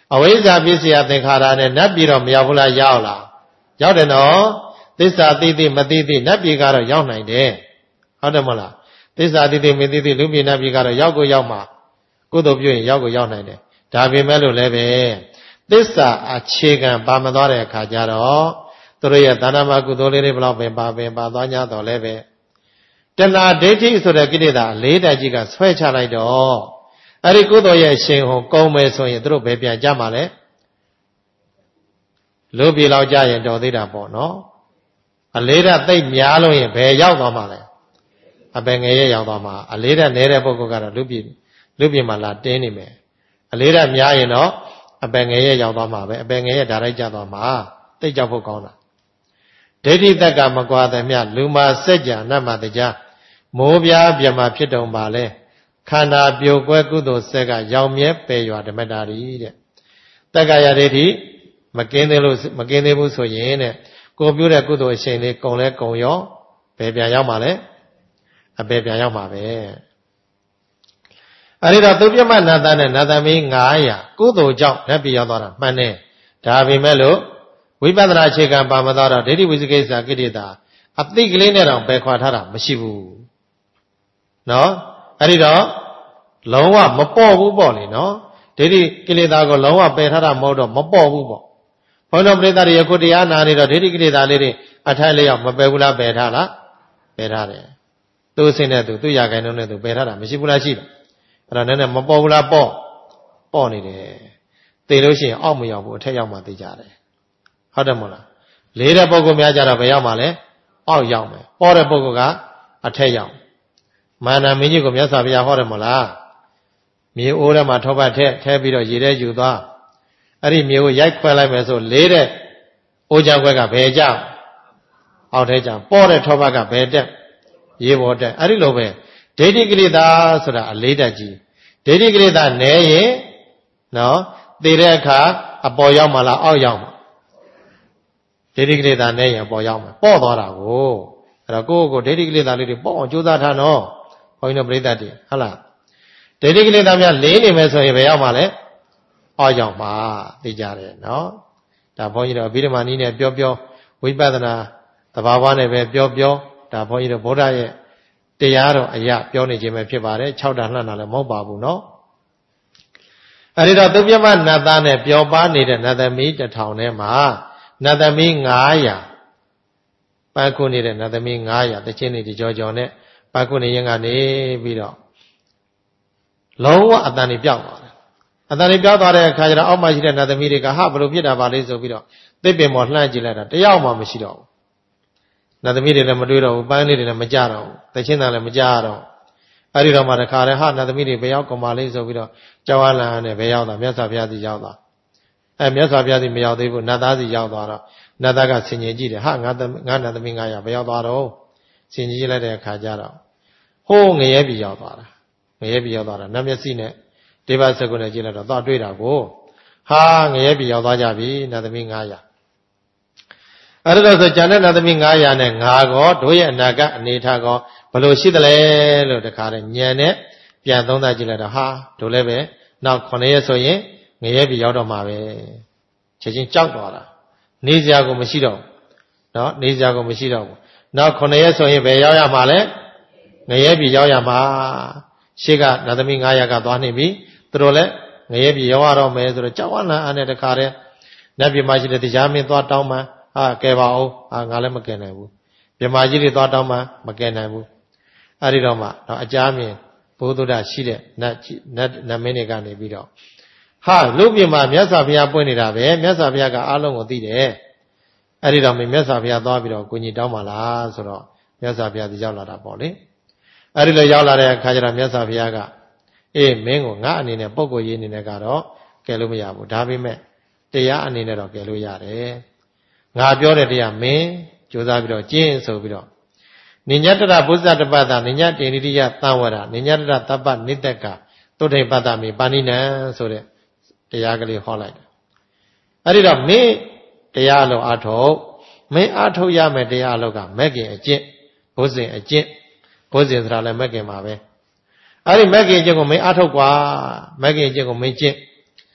အဝိဇ္ဇာပစ္စယသင်္ခါရနဲ့နတ်ပြည်တော့မရောက်ဘူးလားရောက်လားရောက်တယ်နော်သစ္စာသိသိမသိသိနတ်ပြည်ကတော့ရောက်နိုင်တယ်ဟုတ်တယ်မဟုတ်လားသစ္စာသိသိမသိသိလူပြည်နတ်ပြည်ကတော့ရောက်ကိုရောက်မှာကုသိုလ်ပြုရင်ရောက်ကိုရောက်နိုင်တယ်ဒါပေမဲ့လို့လည်းပဲသစ္စာအခြေခံပါမသွားတဲ့အခါကျတော့သူတို့ရဲ့ဒါနမကုသိုလ်လေးတွေဘလောက်ပဲပါပဲပါသွား냐တော့လည်းပဲတဏှာဒိဋ္ဌိဆိုတဲ့ကိလေသာလေးတက်ကြီးကဆွဲချလိုက်တော့အဲ့ဒီကုသိုလ်ရဲ့ရှင်ဟောကုံမယ်ဆိုရင်သူတို့ဘယ်ပြန်ကြမှာလဲလူပြည်လောက်ကြရင်တော်သေးတာပေါ့နော်အလေးဓာတ်သိပ်များလို့ရင်ဘယ်ရောက်သွားမှာလဲအပင်ငယ်ရဲ့ရောက်သွားမှာအလေးဓာတ်နည်းတဲ့ပုဂ္ဂိုလ်ကတော့လူပြည်လူပြည်မှာလာတင်းနေမယ်အလေးဓာတ်များရင်တော့အပင်ငယ်ရဲ့ရောက်သွားမှာပဲအပင်ငယ်ရဲ့ဓာတ်ရိုက်ကြသွားမှာသိကြောက်ဖို့ကောင်းတာဒိဋ္ဌိတက်ကမကွာသမျှလူမှာစက်ကြနတ်မှာတရားမိုးပြားပြမဖြစ်တုံပါလဲခန္ဓာပြိုကွဲကုသိုလ်ဆက်ကရောင်မြဲပယ်ရွာဓမ္မတာရီတဲ့တက္ကရာဒိဋ္ဌိမကင်းသေးလို့မကင်းသေးဘူးဆိုရင်တဲ့ကိုပြုတဲ့ကုသိုလ်အရှိန်လေးကုံလဲကုံရောဘယ်ပြန်ရောက်မှာလဲအပေပြန်ရောက်မှာပဲအဲဒီတော့သုပြမနာတနဲ့နာတမီငါးရာကုသိုလ်ကြောင့်လက်ပြရောက်သွားတာမှန်တယ်ဒါပေမဲ့လို့ဝိပဿနာအခြေခံပါမသွားတော့ဒိဋ္ဌိဝိသိကိစ္စကိရိတာအသိကလေးနဲ့တော့ပယ်ခွာထားတာမရှိဘူးနော်အဲ့ဒီတော့လုံးဝမပေါ့ဘူးပေါ့လေနော်ဒိဋ္ဌိကိလေသာကိုလုံးဝပယ်ထားတာမဟုတ်တော့မပေါ့ဘူးပေါ့ဘုန်းတော်ပရိသတ်တွေယခုတရားနာနေတော့ဒိဋ္ဌိကိလေသာလေးတွေအထိုက်လျောက်မပယ်ဘူးလားပယ်ထားလားပယ်ထားတယ်သူ့အစဉ်နဲ့သူသူ့ရာခိုင်နှုန်းနဲ့သူပယ်ထားတာမရှိဘူးလားရှိတယ်အဲ့တော့နည်းနည်းမပေါ့ဘူးလားပေါ့ပေါ့နေတယ်သိလို့ရှိရင်အောက်မရောက်ဘူးအထက်ရောက်မှသိကြတယ်ဟုတ်တယ်မို့လားလေးတဲ့ပုဂ္ဂိုလ်များကြတော့ဘယ်ရောက်မှလဲအောက်ရောက်မယ်ပေါ့တဲ့ပုဂ္ဂိုလ်ကအထက်ရောက်မာနမင်းကြီးကိုမြတ်စွာဘုရားဟောတယ်မို့လားမြေအိုးထဲမှာထောပတ်ထက်ထဲပြီးတော့ရေထဲယူသွားအဲ့ဒီမြေကိုရိုက်ခွဲလိုက်မယ်ဆိုလေးတဲ့အိုးချံခွဲကဘယ်ကြောက်အောက်ထဲကြောက်ပေါ့တဲ့ထောပတ်ကဘယ်တက်ရေပေါ်တက်အဲ့ဒီလိုပဲဒိဋ္ဌိကိလေသာဆိုတာအလေးတက်ကြီးဒိဋ္ဌိကိလေသာနည်းရင်နော်သိတဲ့အခါအပေါ်ရောက်မှလားအောက်ရောက်မှဒိဋ္ဌိကိလေသာနည်းရင်အပေါ်ရောက်မှပေါ့သွားတာကိုအဲ့တော့ကိုယ့်ကိုယ်ဒိဋ္ဌိကိလေသာလေးတွေပေါ့အောင်ကြိုးစားထားနော်ဘုန်းကြီးတို့ပြိတ္တတွေဟုတ်လားဒိဋ္ဌိကိလေသာများလေးနေမယ်ဆိုရင်ဘယ်ရောက်မှလဲအောက်ရောက်မှသိကြတယ်နော်ဒါဘုန်းကြီးတို့အဘိဓမ္မာနည်းနဲ့ပြောပြောဝိပဿနာသဘာဝနဲ့ပဲပြောပြောဒါဘုန်းကြီးတို့ဗုဒ္ဓရဲ့တရားတော်အရာပြောနေခြင်းပဲဖြစ်ပါတယ်၆တာလှမ်းတာလည်းမဟုတ်ပါဘူးနော်အဲဒီတော့သုပြမနတ်သားနဲ့ပျော်ပါနေတဲ့နတ်သမီးတစ်ထောင်ထဲမှာနတ်သမီးငါးရာပန်းခုနေတဲ့နတ်သမီးငါးရာတချင်းနေဒီကြောကြောနဲ့ပန်းခုနေရင်ကနေပြီးတော့လုံးဝအတန်ကြီးပြောက်သွားတယ်အတန်ကြီးပြောက်သွားတဲ့အခါကျတော့အောက်မှာရှိတဲ့နတ်သမီးတွေကဟာဘလို့ဖြစ်တာပါလဲဆိုပြီးတော့သစ်ပင်ပေါ်လှမ်းကြည့်လိုက်တာတယောက်မှမရှိတော့ဘူးနတ်သမီးတွေလည်းမတွေ့တော့ဘူးပန်းလေးတွေလည်းမကြတော့ဘူးတချင်းတန်လည်းမကြတော့အဲ့ဒီတော့မှတခါတည်းဟာနတ်သမီးတွေဘယ်ရောက်ကုန်ပါလဲဆိုပြီးတော့ကြောက်အားလန့်နဲ့ဘယ်ရောက်တာမြတ်စွာဘုရားစီရောက်သွားအဲမြတ်စွာဘုရားစီမရောက်သေးဘူးနတ်သားစီရောက်သွားတော့နတ်သားကဆင်ញင်ကြည့်တယ်ဟာငါငါနတ်သမီးငါရဘယ်ရောက်သွားတော့ဆင်ញင်ကြည့်လိုက်တဲ့အခါကျတော့ဟိုးငရဲပြည်ရောက်သွားတာငရဲပြည်ရောက်သွားတာနတ်မျက်စိနဲ့ဒေဝစကုနဲ့ကြည့်လိုက်တော့သွားတွေ့တာကိုဟာငရဲပြည်ရောက်သွားကြပြီနတ်သမီးငါရအဲ့ဒါဆိုကျန်တဲ့နတ်သမီးငါးရာနဲ့ငါကောတို့ရဲ့အနာဂတ်အနေထားကောဘယ်လိုရှိသလဲလို့တခါတည်းညံနဲ့ပြန်သုံးသပ်ကြည့်လိုက်တော့ဟာတို့လည်းပဲနောက်ခုနှစ်ရက်ဆိုရင်ငရဲပြည်ရောက်တော့မှာပဲချက်ချင်းကြောက်သွားတာနေစရာကိုမရှိတော့နော်နေစရာကိုမရှိတော့ဘူးနောက်ခုနှစ်ရက်ဆိုရင်ဘယ်ရောက်ရမှာလဲငရဲပြည်ရောက်ရမှာရှေ့ကနတ်သမီးငါးရာကသွားနေပြီသူတို့လည်းငရဲပြည်ရောက်ရတော့မယ်ဆိုတော့ကြောက်ဝါလန်အားနဲ့တခါတည်းနတ်ပြည်မှာရှိတဲ့တရားမင်းသွားတောင်းမှဟာကဲပါအောင်ဟာငါလည်းမကဲနိုင်ဘူးမြမကြီးတွေသွားတောင်းမှမကဲနိုင်ဘူးအဲ့ဒီတော့မှတော့အကြမ်းမြင်ဘုဒ္ဓတာရှိတဲ့နတ်နတ်နတ်မင်းတွေကနေပြီးတော့ဟာလူပြမှာမြတ်စွာဘုရားပွင့်နေတာပဲမြတ်စွာဘုရားကအားလုံးကိုသိတယ်အဲ့ဒီတော့မင်းမြတ်စွာဘုရားသွားပြီးတော့ကိုကြီးတောင်းပါလားဆိုတော့မြတ်စွာဘုရားဒီရောက်လာတာပေါ့လေအဲ့ဒီလိုရောက်လာတဲ့အခါကျတော့မြတ်စွာဘုရားကအေးမင်းကိုငါအနေနဲ့ပုဂ္ဂိုလ်ရေးအနေနဲ့ကတော့ကဲလို့မရဘူးဒါပေမဲ့တရားအနေနဲ့တော့ကဲလို့ရတယ်ငါပြောတဲ့တရားမင်းကြိုးစားပြီးတော့ကျင့်ဆိုပြီးတော့နိညတရဘုဇ္ဇတပ္ပတာနိညတေနိတိယသံဝရနိညတရတပ္ပနိတ္တကသုဋ္ဌိပတ္တမိပါဏိနံဆိုတဲ့တရားကလေးဟောလိုက်တယ်အဲ့ဒီတော့မင်းတရားလုံးအထုတ်မင်းအထုတ်ရမယ်တရားလုံးကမဂ္ဂင်အကျင့်ဘုဇင်အကျင့်ဘုဇင်ဆိုတာလည်းမဂ္ဂင်ပါပဲအဲ့ဒီမဂ္ဂင်အကျင့်ကိုမင်းအထုတ်กว่าမဂ္ဂင်အကျင့်ကိုမင်းကျင့်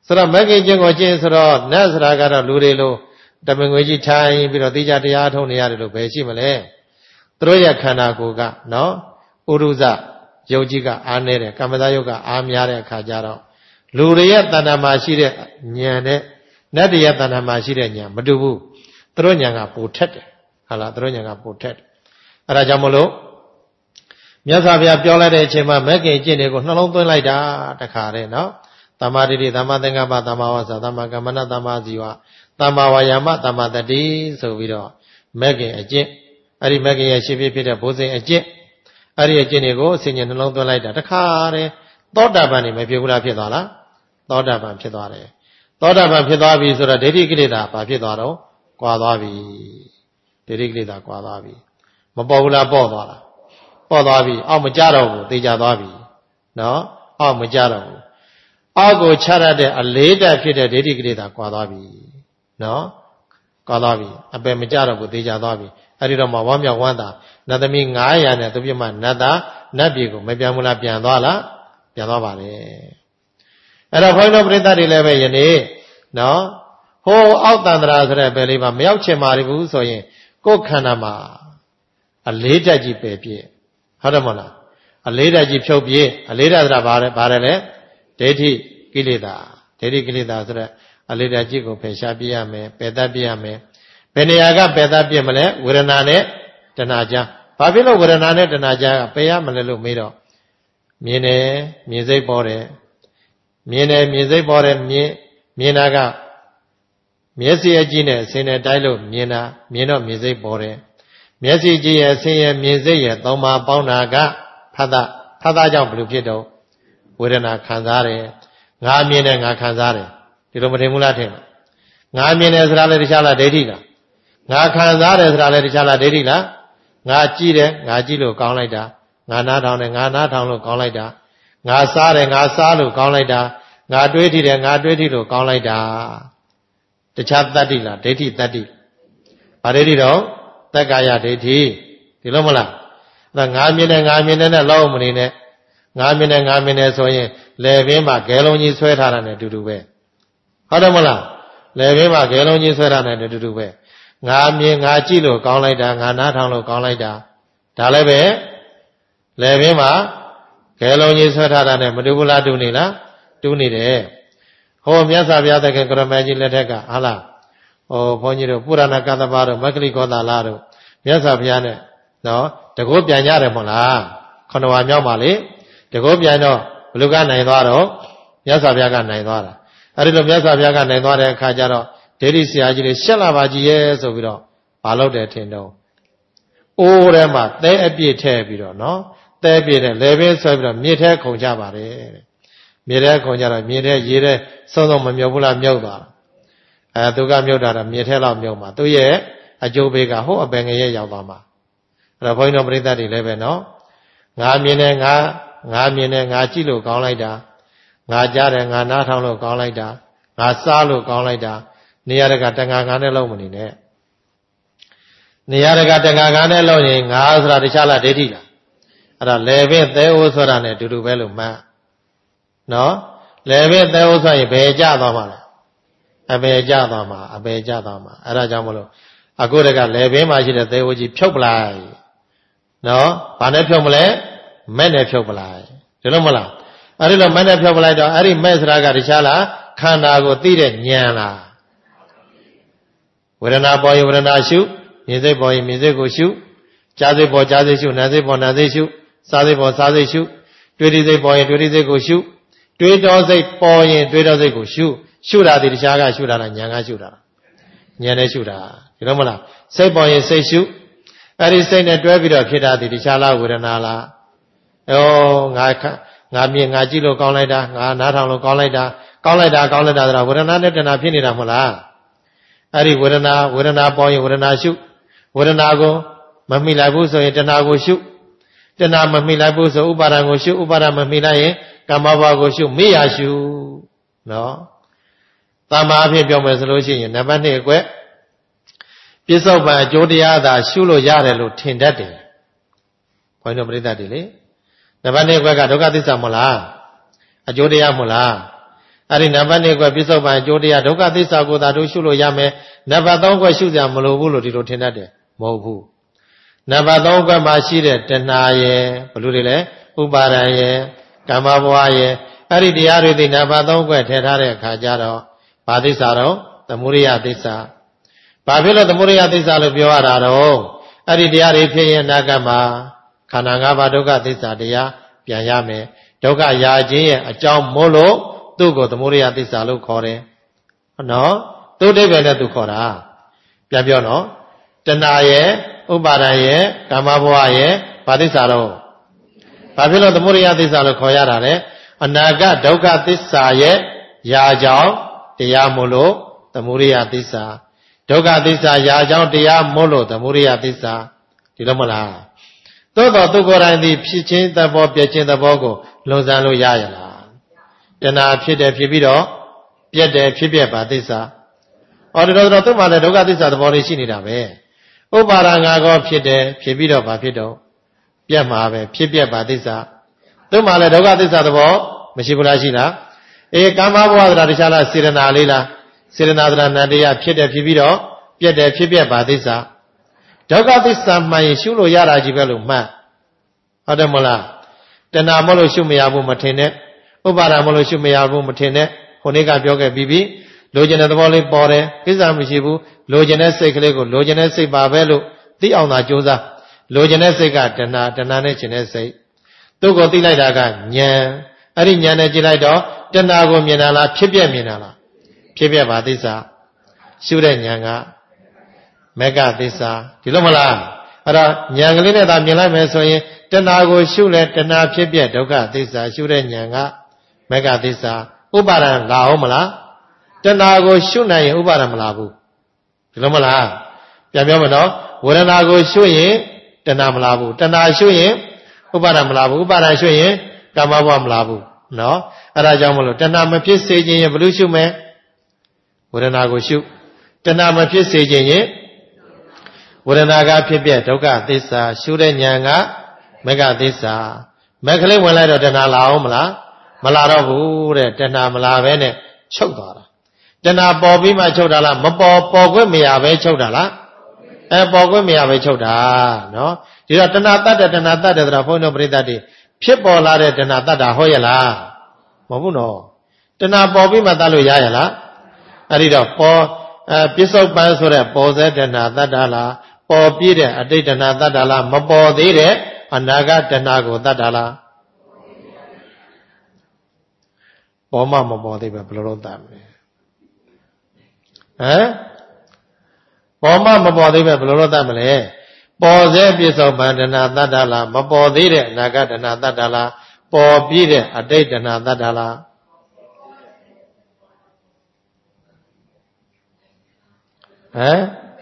ဆိုတော့မဂ္ဂင်ကျင့်ကိုကျင့်ဆိုတော့နတ်ဆိုတာကတော့လူတွေလိုတမင်ငွေကြီးထိုင်ပြီးတော့တိကျတရားထုံးနေရတယ်လို့ပဲရှိမလဲသူတို့ရဲ့ခန္ဓာကိုယ်ကနော်ဥရုဇယုတ်ကြီးကအားနေတဲ့ကမ္မဇယုတ်ကအားများတဲ့အခါကျတော့လူတွေရဲ့တဏ္ဍာမှာရှိတဲ့ဉာဏ်နဲ့နတ်တွေရဲ့တဏ္ဍာမှာရှိတဲ့ဉာဏ်မတူဘူးသူတို့ဉာဏ်ကပိုထက်တယ်ဟုတ်လားသူတို့ဉာဏ်ကပိုထက်တယ်အဲဒါကြောင့်မလို့မြတ်စွာဘုရားပြောလိုက်တဲ့အချိန်မှာမဂ္ဂင်ကျင့်တွေကိုနှလုံးသွင်းလိုက်တာတခါတည်းနော်သမ္မာဒိဋ္ဌိသမ္မာသင်္ကပ္ပသမ္မာဝါစာသမ္မာကမ္မန္တသမ္မာဇီဝသမ္မာဝါယာမသမ္မာတတိဆိုပြီးတော့မဂ္ဂင်အကျင့်အဲ့ဒီမဂ္ဂင်ရဲ့ရှင်းပြဖြစ်တဲ့ဘုဇင်အကျင့်အဲ့ဒီအကျင့်တွေကိုအစဉ်ချင်းနှလုံးသွင်းလိုက်တာတခါတည်းသောတာပန်နေမဖြစ်ဘူးလားဖြစ်သွားလားသောတာပန်ဖြစ်သွားတယ်သောတာပန်ဖြစ်သွားပြီဆိုတော့ဒိဋ္ဌိကိလေသာဘာဖြစ်သွားတော့ကွာသွားပြီဒိဋ္ဌိကိလေသာကွာသွားပြီမပေါ်ဘူးလားပေါ့သွားလားပေါ့သွားပြီအောက်မကြတော့ဘူးသိကြသွားပြီနော်အောက်မကြတော့ဘူးအောက်ကိုချရတဲ့အလေးတက်ဖြစ်တဲ့ဒိဋ္ဌိကိလေသာကွာသွားပြီနော်ကွာသွားပြီအပယ်မကြတော့ဘူးသိကြသွားပြီအဲ့ဒီတော့မှဝမ်းမြောက်ဝမ်းသာနတ်သမီးနတ်ရာနဲ့သူပြမနတ်သားနတ်ပြည်ကိုမပြန်ဘူးလားပြန်သွားလားပြန်သွားပါလေအဲ့တော့ဘုန်းတော်ပရိသတ်တွေလည်းပဲယနေ့နော်ဟိုအောက်တန္တရာဆိုတဲ့ဘယ်လေးပါမရောက်ချင်ပါဘူးဆိုရင်ကိုယ်ခန္ဓာမှာအလေးတက်ကြီးပယ်ပြည့်ဟုတ်တယ်မဟုတ်လားအလေးတက်ကြီးဖြုတ်ပြည့်အလေးတက်ဆိုတာဘာလဲဘာလဲလဲဒိဋ္ဌိကိလေသာဒိဋ္ဌိကိလေသာဆိုတဲ့အလေးတက်ကြီးကိုဖယ်ရှားပြရမယ်ပယ်တတ်ပြရမယ်ဘယ်နေရာကပယ်တတ်ပြမလဲဝေဒနာနဲ့တဏှာကြားဘာဖြစ်လို့ဝေဒနာနဲ့တဏှာကြားကပယ်ရမလဲလို့မေးတော့မြင်တယ်မြင်စိတ်ပေါ်တယ်မြင်တယ်မြင်စိတ်ပေါ်တယ်မြင်မြင်တာကမျက်စိအကြည့်နဲ့အစင်းနဲ့တိုက်လို့မြင်တာမြင်တော့မြင်စိတ်ပေါ်တယ်မျက်စိကြည့်ရဲ့အစင်းရဲ့မြင်စိတ်ရဲ့သုံးပါးပေါင်းတာကဖတ်တာဖတ်တာကြောင့်ဘယ်လိုဖြစ်တော့ဝေဒနာခံစားတယ်ငါမြင်တယ်ငါခံစားတယ်ဒီလိုမထင်ဘူးလားထင်ငါမြင်တယ်ဆိုတာလည်းတခြားလားဒိဋ္ဌိလားငါခံစားတယ်ဆိုတာလည်းတခြားလားဒိဋ္ဌိလားငါကြည့်တယ်ငါကြည့်လို့ကောင်းလိုက်တာငါနားထောင်တယ်ငါနားထောင်လို့ကောင်းလိုက်တာငါစားတယ်ငါစားလို့ကောင်းလိုက်တာငါတွေးထိတယ်ငါတွေးထိလို့ကောင်းလိုက်တာတခြားတတ္တိလားဒိဋ္ဌိတတ္တိဘာဒိဋ္ဌိတော့တက္ကာယဒိဋ္ဌိဒီလိုမလားအဲငါမြင်တယ်ငါမြင်တယ်နဲ့လောက်မနေနဲ့ငါမြင်တယ်ငါမြင်တယ်ဆိုရင်လယ်ပင်မှာဂဲလုံးကြီးဆွဲထားတာနဲ့အတူတူပဲဟုတ်တယ်မလားလယ်ပင်မှာဂဲလုံးကြီးဆွဲထားတာနဲ့အတူတူပဲငါမြင်ငါကြည့်လို့ကောင်းလိုက်တာငါနားထောင်လို့ကောင်းလိုက်တာဒါလည်းပဲလယ်ပင်မှာဂဲလုံးကြီးဆွဲထားတာနဲ့မတူဘူးလားတူနေလားတူနေတယ်ဟောမြတ်စွာဘုရားသခင်ကရမကြီးလက်ထက်ကဟာလားဟောဘုန်းကြီးတို့ပုရဏကသဗ္ဗတို့မက္ကလိကောသာလတို့မြတ်စွာဘုရားနဲ့နော်တကောပြန်ကြတယ်မဟုတ်လားခဏဝါမြောက်ပါလေတကောပြန်တော့ဘလူကနိုင်သွားတော့မြတ်စွာဘုရားကနိုင်သွားတာအဲ့ဒီလိုမြတ်စွာဘုရားကနိုင်သွားတဲ့အခါကျတော့ဒိဋ္ဌိဆရာကြီးတွေရှက်လာပါကြီးရဲ့ဆိုပြီးတော့မလုပ်တယ်ထင်တော့အိုးထဲမှာသဲအပြည့်ထည့်ပြီးတော့နော်သဲပြည့်တဲ့လေပင်ဆွဲပြီးတော့မြေထဲခုန်ကြပါတယ်တဲ့မြေထဲခုန်ကြတော့မြေထဲရေထဲစုံစုံမမြုပ်ဘူးလားမြုပ်သွားအဲသူကမြုပ်တာတော့မြေထဲလောက်မြုပ်မှာသူရဲ့အကျိုးပေးကဟိုအပင်ငရဲရောက်သွားမှာအဲ့တော့ဘုန်းကြီးတို့ပရိသတ်တွေလည်းပဲနော်ငါမြင်တယ်ငါငါမြင်တယ်ငါကြည့်လို့ကောင်းလိုက်တာငါကြားတယ်ငါနားထောင်လို့ကောင်းလိုက်တာငါစားလို့ကောင်းလိုက်တာနေရာတကတန်ခါငါနဲ့လုံးမနေနဲ့နေရာတကတန်ခါငါနဲ့လုံးရင်ငါဆိုတာတခြားလားဒိဋ္ဌိလားအဲ့ဒါလေပင်သဲအိုးဆိုတာနဲ့အတူတူပဲလို့မှတ်နော်လေပင်သဲအိုးဆိုရင်ဘယ်ကြသွားမှာလဲအပေကြသွားမှာအပေကြသွားမှာအဲ့ဒါကြောင့်မလို့အခုတကလေပင်မှာရှိတဲ့သဲအိုးကြီးဖြုတ်ပလိုက်နော်ဘာနဲ့ဖြုတ်မလဲမဲ့နဲ့ဖြုတ်ပလိုက်ဒီလိုမလားအဲ့ဒီလိုမဲ့နဲ့ဖြုတ်ပလိုက်တော့အဲ့ဒီမဲ့စရာကတခြားလားခန္ဓာကိုသိတဲ့ဉာဏ်လားဝေဒနာပေါ်ရင်ဝေဒနာရှုမြင်စိတ်ပေါ်ရင်မြင်စိတ်ကိုရှုကြားစိတ်ပေါ်ကြားစိတ်ရှုနာစိတ်ပေါ်နာစိတ်ရှုစားစိတ်ပေါ်စားစိတ်ရှုတွေ့ထိစိတ်ပေါ်ရင်တွေ့ထိစိတ်ကိုရှုတွေးတော်စိတ်ပေါ်ရင်တွေးတော်စိတ်ကိုရှုရှုတာဒီတခြားကရှုတာလားဉာဏ်ကရှုတာလားဉာဏ်နဲ့ရှုတာဒီလိုမလားစိတ်ပေါ်ရင်စိတ်ရှုအဲ့ဒီစိတ်နဲ့တွဲပြီးတော့ဖြစ်တာဒီတခြားလားဝေဒနာလားဩငါငါမြင်ငါကြည့်လို့ကောင်းလိုက်တာငါနားထောင်လို့ကောင်းလိုက်တာကောင်းလိုက်တာကောင်းလိုက်တာဆိုတာဝေဒနာနဲ့တဏှာဖြစ်နေတာမဟုတ်လားအဲ့ဒီဝေဒနာဝေဒနာပေါ်ရင်ဝေဒနာရှုဝေဒနာကိုမမိလိုက်ဘူးဆိုရင်တဏှာကိုရှုတဏှာမမိလိုက်ဘူးဆိုဥပါဒံကိုရှုဥပါဒံမမိလိုက်ရင်ကမ္မဘဝကိုရှုမေ့ရရှုနော်တမ္မာအဖြစ်ပြောမယ်ဆိုလို့ရှိရင်နံပါတ်နှစ်အကွက်ပြစ္ဆုတ်ပံအကျိုးတရားသာရှုလို့ရတယ်လို့ထင်တတ်တယ်ဘုန်းကြီးတို့ပရိသတ်တွေလေနံပါတ်နှစ်အကွက်ကဒုက္ခသစ္စာမဟုတ်လားအကျိုးတရားမဟုတ်လားအဲ့ဒီနံပါတ်နှစ်ကွယ်ပြစ္ဆုတ်ပန်အကျိုးတရားဒုက္ခသစ္စာကိုသာတို့ရှုလို့ရမယ်နံပါတ်သုံးကွယ်ရှုကြမလို့ဘူးလို့ဒီလိုထင်တတ်တယ်မဟုတ်ဘူးနံပါတ်သုံးကွယ်မှာရှိတဲ့တဏှာရယ်ဘယ်လိုတွေလဲဥပါဒံရယ်ကာမဘဝရယ်အဲ့ဒီတရားတွေဒီနံပါတ်သုံးကွယ်ထည့်ထားတဲ့အခါကျတော့ဘာသစ္စာတော့သမုဒိယသစ္စာဘာဖြစ်လို့သမုဒိယသစ္စာလို့ပြောရတာတော့အဲ့ဒီတရားတွေဖြစ်ရင်အနာဂတ်မှာခန္ဓာ၅ပါးဒုက္ခသစ္စာတရားပြန်ရမယ်ဒုက္ခရာခြင်းရဲ့အကြောင်းမို့လို့သူ့ကိုသမုဒိယသစ္စာလို့ခေါ်တယ်ဟုတ်နော်သူ့အိဗယ်နဲ့သူခေါ်တာပြန်ပြောနော်တဏှာရဲ့ဥပါဒံရဲ့ကာမဘဝရဲ့ဘာသစ္စာတော့ဘာဖြစ်လို့သမုဒိယသစ္စာလို့ခေါ်ရတာလဲအနာဂတ်ဒုက္ခသစ္စာရဲ့ရာကြောင်းတရားမို့လို့သမုဒိယသစ္စာဒုက္ခသစ္စာရာကြောင်းတရားမို့လို့သမုဒိယသစ္စာဒီလိုမလားသို့တော်သူကိုယ်တိုင်သည်ဖြစ်ခြင်းသဘောပြည့်ခြင်းသဘောကိုလွန်ဆန်းလို့ရရလားတဏှာဖြစ်တယ်ဖြစ်ပြီးတော့ပြည့်တယ်ဖြစ်ပြပါသစ္စာအော်ဒီတော့သူ့မှာလည်းဒုက္ခသစ္စာသဘောလေးရှိနေတာပဲဥပါဒငါကောဖြစ်တယ်ဖြစ်ပြီးတော့ဘာဖြစ်တော့ပြတ်မှာပဲဖြစ်ပြပါသစ္စာသူ့မှာလည်းဒုက္ခသစ္စာသဘောမရှိဘူးလားရှိလားအေးကာမဘဝသဒ္ဓတခြားလားစေရနာလေးလားစေရနာသဒ္ဓနန္တရားဖြစ်တယ်ဖြစ်ပြီးတော့ပြတ်တယ်ဖြစ်ပြပါသစ္စာဒုက္ခသစ္စာမှန်ရင်ရှုလို့ရတာကြီးပဲလို့မှတ်ဟုတ်တယ်မလားတဏှာမလို့ရှုမရဘူးမထင်နဲ့ဥပါဒမလို့ရှုမရဘူးမထင်နဲ့ဟိုနေ့ကပြောခဲ့ပြီးပြီလိုချင်တဲ့သဘောလေးပေါ်တယ်ကိစ္စမရှိဘူးလိုချင်တဲ့စိတ်ကလေးကိုလိုချင်တဲ့စိတ်ပါပဲလို့သိအောင်သာကြိုးစားလိုချင်တဲ့စိတ်ကတဏှာတဏှာနဲ့ချင်တဲ့စိတ်သူ့ကိုသိလိုက်တာကဉာဏ်အဲ့ဒီဉာဏ်နဲ့ကြည့်လိုက်တော့တဏှာကိုမြင်တာလားဖြစ်ပြမြင်တာလားဖြစ်ပြပါသစ္စာရှုတဲ့ဉာဏ်ကမဂ္ဂသစ္စာဒီလိုမလားအဲ့တော့ဉာဏ်ကလေးနဲ့သာမြင်လိုက်မယ်ဆိုရင်တဏှာကိုရှုလဲတဏှာဖြစ်ပြဒုက္ခသစ္စာရှုတဲ့ဉာဏ်ကမဂ္ဂသစ္စာဥပါဒံလာအောင်မလားတဏှာကိုရှုနိုင်ရင်ဥပါဒံမလာဘူးဒီလိုမလားပြန်ပြောမယ်နော်ဝေဒနာကိုရှုရင်တဏှာမလာဘူးတဏှာရှုရင်ဥပါဒံမလာဘူးဥပါဒံရှုရင်ကာမဘဝမလာဘူးနော်အဲ့ဒါကြောင့်မလို့တဏှာမဖြစ်စေခြင်းရင်ဘယ်လိုရှုမလဲဝေဒနာကိုရှုတဏှာမဖြစ်စေခြင်းရင်ဝေဒနာကဖြစ်ပြဒုက္ခသစ္စာရှုတဲ့ဉာဏ်ကမဂ္ဂသစ္စာမက်ကလေးဝင်လိုက်တော့တဏှာလာအောင်မလားမလာတော့ဘူးတဲ့တဏှာမလာပဲနဲ့ချုပ်သွားတာတဏှာပေါ်ပြီးမှချုပ်တာလားမပေါ်ပေါ်ခွင့်မရပဲချုပ်တာလားအဲပေါ်ခွင့်မရပဲချုပ်တာနော်ဒီတော့တဏှာတတ်တဲ့တဏှာတတ်တဲ့ဆိုတာဘုန်းတော်ပရိသတ်တွေဖြစ်ပေါ်လာတဲ့တဏှာတတ်တာဟုတ်ရဲ့လားမဟုတ်ဘူးနော်တဏှာပေါ်ပြီးမှတတ်လို့ရရဲ့လားအဲ့ဒီတော့ပေါ်အဲပစ္စုပန်ဆိုတဲ့ပေါ်စေတဏှာတတ်တာလားပေါ်ပြည့်တဲ့အတိတ်တဏှာတတ်တာလားမပေါ်သေးတဲ့အနာဂတ်တဏှာကိုတတ်တာလားပေါ်မှမပေါ်သေးပဲဘယ်လိုလုပ်တတ်မလဲဟမ်ပေါ်မှမပေါ်သေးပဲဘယ်လိုလုပ်တတ်မလဲပေါ်စေပစ္စုပန်တဏှာတတ်တာလားမပေါ်သေးတဲ့အနာဂတ်တဏှာတတ်တာလားပေါ်ပြည့်တဲ့အတိတ်တဏှာတတ်တာလားဟမ်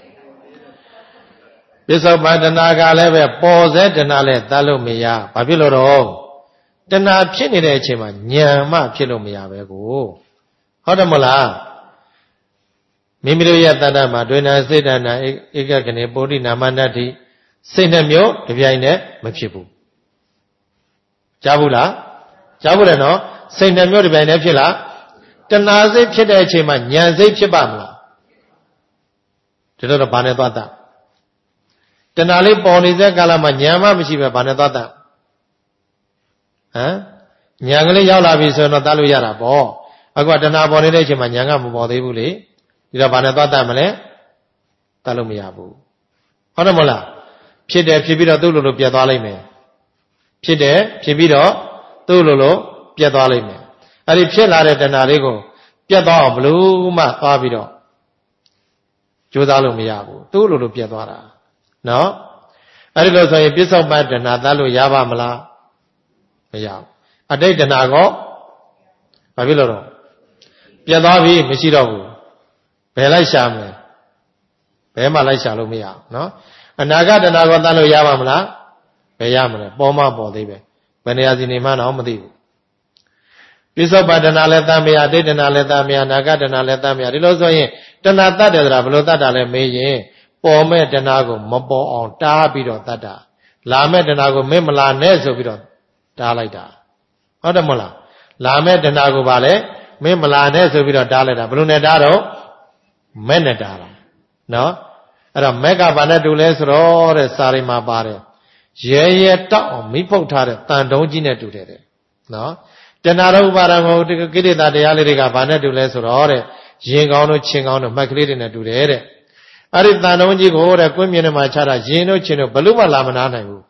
ပစ္စုပန်တဏှာကလည်းပဲပေါ်စေတဏှာလည်းတတ်လို့မရဘာဖြစ်လို့တော့တဏှာဖြစ်နေတဲ့အချိန်မှာဉာဏ်မှဖြစ်လို့မရပဲကိုဟုတ်တယ်မလားမိမိတို့ရဲ့တဏ္ဍမှာဒွေနာစိတ်တဏ္ဍဧကကနေပုရိနာမနတ္တိစိတ်နှမျိုးတပြိုင်တည်းမဖြစ်ဘူးကြားဘူးလားကြားဘူးတယ်နော်စိတ်နှမျိုးတပြိုင်တည်းဖြစ်လားတဏှာစိတ်ဖြစ်တဲ့အချိန်မှာဉာဏ်စိတ်ဖြစ်ပါမလားဒီလိုတော့ဘာနဲ့သွားတာတဏှာလေးပေါ်နေတဲ့ကာလမှာဉာဏ်မှမရှိပဲဘာနဲ့သွားတာဟမ်ဉာဏ်ကလေးရောက်လာပြီဆိုရင်တော့တတ်လို့ရတာပေါ့အခုကတဏှာပေါ်နေတဲ့အချိန်မှာဉာဏ်ကမပေါ်သေးဘူးလေဒီတော့ဘာနဲ့သွားတတ်မလဲတတ်လို့မရဘူးဟုတ်တယ်မလားဖြစ်တယ်ဖြစ်ပြီးတော့သူ့လိုလိုပြတ်သွားလိမ့်မယ်ဖြစ်တယ်ဖြစ်ပြီးတော့သူ့လိုလိုပြတ်သွားလိမ့်မယ်အဲ့ဒီဖြစ်လာတဲ့တဏှာလေးကိုပြတ်သွားအောင်ဘလို့မှသွားပြီးတော့ကြိုးစားလို့မရဘူးသူ့လိုလိုပြတ်သွားတာနော်အဲ့ဒီလိုဆိုရင်ပစ္စုပန်တဏှာတတ်လို့ရပါမလားမရဘူးအတိတ်တဏှာကောဘာဖြစ်လို့တော့ပြတ်သွားပြီမရှိတော့ဘူးဘယ်လိုက်ရှာမလဲဘယ်မှလိုက်ရှာလို့မရဘူးနော်အနာဂတ်တဏှာကောတတ်လို့ရပါမလားဘယ်ရမလဲပေါ်မှပေါ်သေးပဲဘယ်နေရာစီနေမှတော့မသိဘူးပစ္စုပန်တဏှာလည်းတတ်မရအတိတ်တဏှာလည်းတတ်မရအနာဂတ်တဏှာလည်းတတ်မရဒီလိုဆိုရင်တဏှာတတ်တယ်ဆိုတာဘယ်လိုတတ်တာလဲမေးရင်ပေါ်မဲ့တဏှာကိုမပေါ်အောင်တားပြီးတော့တတ်တာလာမဲ့တဏှာကိုမင်းမလာနဲ့ဆိုပြီးတော့တားလိုက်တာဟုတ်တယ်မဟုတ်လားလာမဲ့တဏှာကိုပါလေမင်းမလာနဲ့ဆိုပြီးတော့တားလိုက်တာဘယ်လိုနဲ့တားတော့မဲ့နဲ့တားတာနော်အဲ့တော့မက်ကဘာနဲ့တူလဲဆိုတော့တဲ့စာရီမှာပါတယ်ရဲရဲတောက်အောင်မိဖုတ်ထားတဲ့တန်တုံးကြီးနဲ့တူတယ်တဲ့နော်တဏှာတို့ဥပါဒံကိုကိလေသာတရားလေးတွေကဘာနဲ့တူလဲဆိုတော့တဲ့ရင်ကောင်းတို့ချင်းကောင်းတို့မှတ်ကလေးတွေနဲ့တူတယ်တဲ့အဲ့ဒီတန်တုံးကြီးကိုတဲ့ကွင်းမြင်ထဲမှာချတာရင်တို့ချင်းတို့ဘလို့မှလာမနာနိုင်ဘူး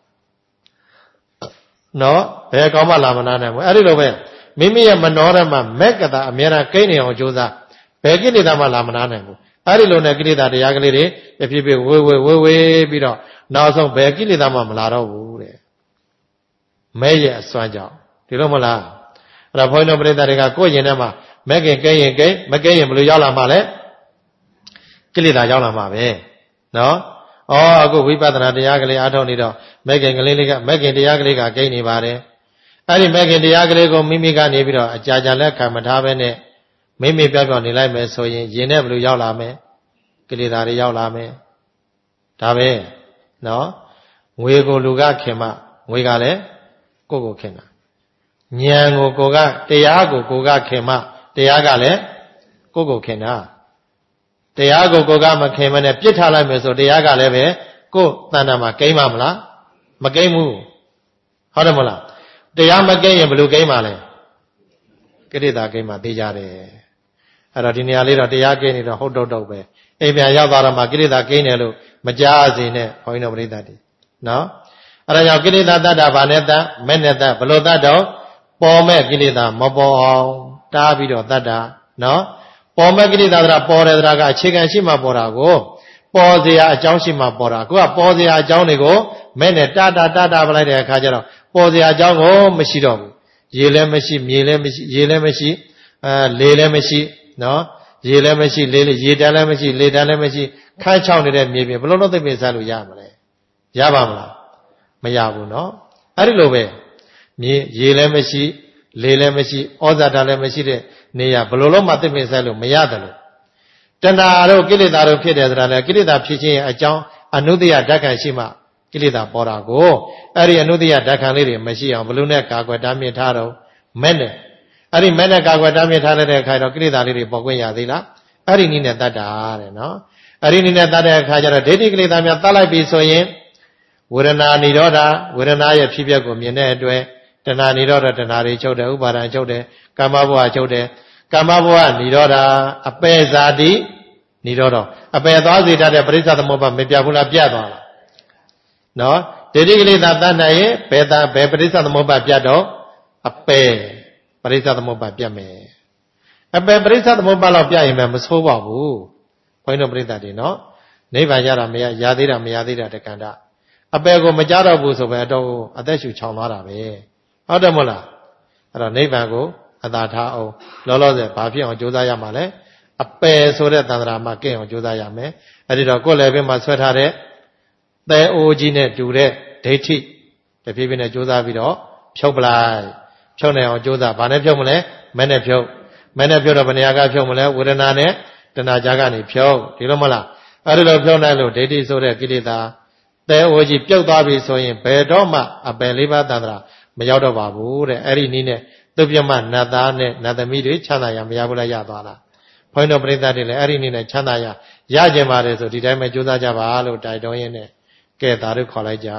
နော်ဘယ်ကောင်းမှလာမနာနိုင်ဘူးအဲ့ဒီလိုပဲမိမိရဲ့မနောရမှာမက်ကတာအများအားကိန်းနေအောင်ကြိုးစားဘယ်ကိလေသာမှလာမနာနိုင်ဘူးအဲ့ဒီလိုနဲ့ကိလေသာတရားကလေးတွေအဖြစ်ဖြစ်ဝေဝေဝေဝေပြီးတော့နောက်ဆုံးဘယ်ကိလေသာမှမလာတော့ဘူးတဲ့မဲ့ရဲ့အစွမ်းကြောင့်ဒီလိုမလားအဲ့ဒါဘုန်းတော်ပရိသတ်တွေကကိုယ့်ရင်ထဲမှာမက်ကင်ကိန်းရင်ကိန်းမကိန်းရင်ဘယ်လိုရောက်လာမှာလဲကိလေသာရောက်လာမှာပဲနော်ဩအခုဝိပဿနာတရားကလေးအားထုတ်နေတော့မက်ကင်ကလေးလေးကမက်ကင်တရားကလေးကကိန်းနေပါတယ်အဲ့ဒီမက်ကင်တရားကလေးကိုမိမိကနေပြီးတော့အကြာကြာလက်ခံမထားဘဲနဲ့မိမိပြောက်ပြောက်နေလိုက်မယ်ဆိုရင်ရင်ထဲဘယ်လိုရောက်လာမလဲကိလေသာတွေရောက်လာမယ်ဒါပဲနော်ငွေကိုလူကခင်မှငွေကလည်းကိုယ့်ကိုခင်တာဉာဏ်ကိုကိုကတရားကိုကိုကခင်မှတရားကလည်းကိုယ့်ကိုခင်တာတရားကိုကိုကမခင်မနဲ့ပြစ်ထားလိုက်မယ်ဆိုတရားကလည်းပဲကိုယ်တဏ္ဍာမှာကိန်းပါမလားမကိန်းဘူးဟုတ်တယ်မလားတရားမကိန်းရင်ဘယ်လိုကိန်းပါလဲကိလေသာကိန်းမှသိကြတယ်အဲ့တော့ဒီနေရာလေးတော့တရားကိန်းနေတော့ဟုတ်တော့တော့ပဲအိမ်ပြန်ရောက်သွားတော့မှကိလေသာကိန်းတယ်လို့မကြားစေနဲ့ဘုန်းကြီးတို့ပရိသတ်တွေနော်အဲ့ဒါကြောင့်ကိလေသာတတ်တာဗာနဲ့တတ်မဲ့နဲ့တတ်ဘလို့တတ်တော့ပေါ်မဲ့ကိလေသာမပေါ်အောင်တားပြီးတော့တတ်တာနော်ပေါ်မဲ့ကိလေသာဆိုတာပေါ်တယ်ဆိုတာကအခြေခံရှိမှပေါ်တာကိုပေါ်စရာအကြောင်းရှိမှပေါ်တာကိုကပေါ်စရာအကြောင်းတွေကိုမဲ့နဲ့တာတာတာတာပလိုက်တဲ့အခါကျတော့ပေါ်စရာအကြောင်းကိုမရှိတော့ဘူးရေလည်းမရှိမြေလည်းမရှိရေလည်းမရှိအဲလေလည်းမရှိနော်ရေလည်းမရှိလေရေတန်းလည်းမရှိလေတန်းလည်းမရှိခန်းချောင်းနေတဲ့မြေပြင်ဘလို့လို့သိပင်စားလို့ရမလဲရပါမလားမရဘူးနော်အဲ့ဒီလိုပဲမြေရေလည်းမရှိလေလည်းမရှိဩဇာတာလည်းမရှိတဲ့နေရာဘလို့လို့မှသိပင်စားလို့မရတယ်လို့တဏှာတို့ကိလေသာတို့ဖြစ်တယ်ဆိုတာလေကိလေသာဖြစ်ခြင်းရဲ့အကြောင်းအနုတ္တိယဓာတ်ခံရှိမှကိလေသာပေါ်တာကိုအဲ့ဒီအနုတ္တိယဓာတ်ခံလေးတွေမရှိအောင်ဘလို့နဲ့ကာကွယ်တားမြစ်ထားတော့မဲ့နဲ့အဲ့ဒီမဲ့နဲ့ကာကွယ်တားမြစ်ထားတဲ့အခါတော့ကိလေသာလေးတွေပေါ်ခွင့်ရသေးလားအဲ့ဒီနည်းနဲ့တတ်တာတဲ့နော်အဲ့ဒီနည်းနဲ့တတ်တဲ့အခါကျတော့ဒိဋ္ဌိကိလေသာများတတ်လိုက်ပြီဆိုရင်ဝေဒနာនិရောဓဝေဒနာရဲ့ဖြစ်ပျက်ကိုမြင်တဲ့အတွက်တဏှာនិရောဓတဏှာတွေချုပ်တယ်ဥပါဒံချုပ်တယ်ကာမဘဝချုပ်တယ်ကာမဘဝនិရောဓအပေဇာတိនិရောဓအပေသွားစေတတ်တဲ့ပရိစ္ဆသမုပ္ပါမပြဘူးလားပြတ်သွားလားနော်ဒိဋ္ဌိကိလေသာတတ်နိုင်ရင်ဘယ်သာဘယ်ပရိစ္ဆသမုပ္ပါပြတ်တော့အပေပရိစ္ဆသမုပ္ပါပြတ်မယ်အပေပရိစ္ဆသမုပ္ပါတော့ပြရင်လည်းမဆိုးပါဘူးဘုန်းကြီးတို့ပရိသတ်တွေနော်နိဗ္ဗာန်ရတာမရရသေးတာမရသေးတာတက္ကန္တအပေကိုမကြတော့ဘူးဆိုပဲအတော့အသက်ရှူချောင်သွားတာပဲဟုတ်တယ်မဟုတ်လားအဲ့တော့နိဗ္ဗာန်ကိုအသာထားအောင်လောလောဆယ်ဘာဖြစ်အောင်ကြိုးစားရမှာလဲအပယ်ဆိုတဲ့တန်ត្រာမှာကင်းအောင်ကြိုးစားရမယ်အဲ့ဒီတော့ကိုယ်လည်းပဲမှာဆွဲထားတဲ့သဲအိုးကြီးနဲ့တူတဲ့ဒိဋ္ဌိတဖြည်းဖြည်းနဲ့ကြိုးစားပြီးတော့ဖြုတ်ပလိုက်ဖြုတ်နိုင်အောင်ကြိုးစားဘာနဲ့ဖြုတ်မလဲမဲနဲ့ဖြုတ်မဲနဲ့ဖြုတ်တော့ဘယ်နေရာကဖြုတ်မလဲဝေဒနာနဲ့တဏှာကြားကနေဖြုတ်ဒီလိုမလားအဲ့ဒီလိုဖြုတ်နိုင်လို့ဒိဋ္ဌိဆိုတဲ့ကိလေသာသဲအိုးကြီးပြုတ်သွားပြီဆိုရင်ဘယ်တော့မှအပယ်လေးပါးတန်ត្រာမရောက်တော့ပါဘူးတဲ့အဲ့ဒီနည်းနဲ့သူပြမနတ်သားနဲ့နတ်သမီးတွေချမ်းသာရမရဘူးလားရသွားလားဘုန်းတော်ပရိသတ်တွေလည်းအဲ့ဒီနည်းနဲ့ချမ်းသာရရကြင်ပါတယ်ဆိုဒီတိုင်းပဲကြိုးစားကြပါလို့တိုက်တွန်းရင်းနဲ့ကဲဒါတို့ခေါ်လိုက်ကြ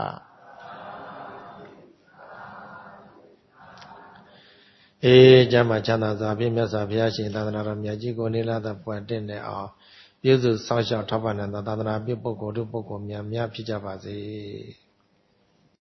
အေးကျမ်းမှာချမ်းသာစွာဖြင့်မြတ်စွာဘုရားရှင်သာသနာတော်မြတ်ကြီးကိုနေလာတဲ့ပွင့်တဲ့နဲ့အောင်ပြုစုစောင့်ရှောက်ထောက်ပံ့တဲ့သာသနာပြုပုဂ္ဂိုလ်တို့ပုဂ္ဂိုလ်များများဖြစ်ကြပါစေ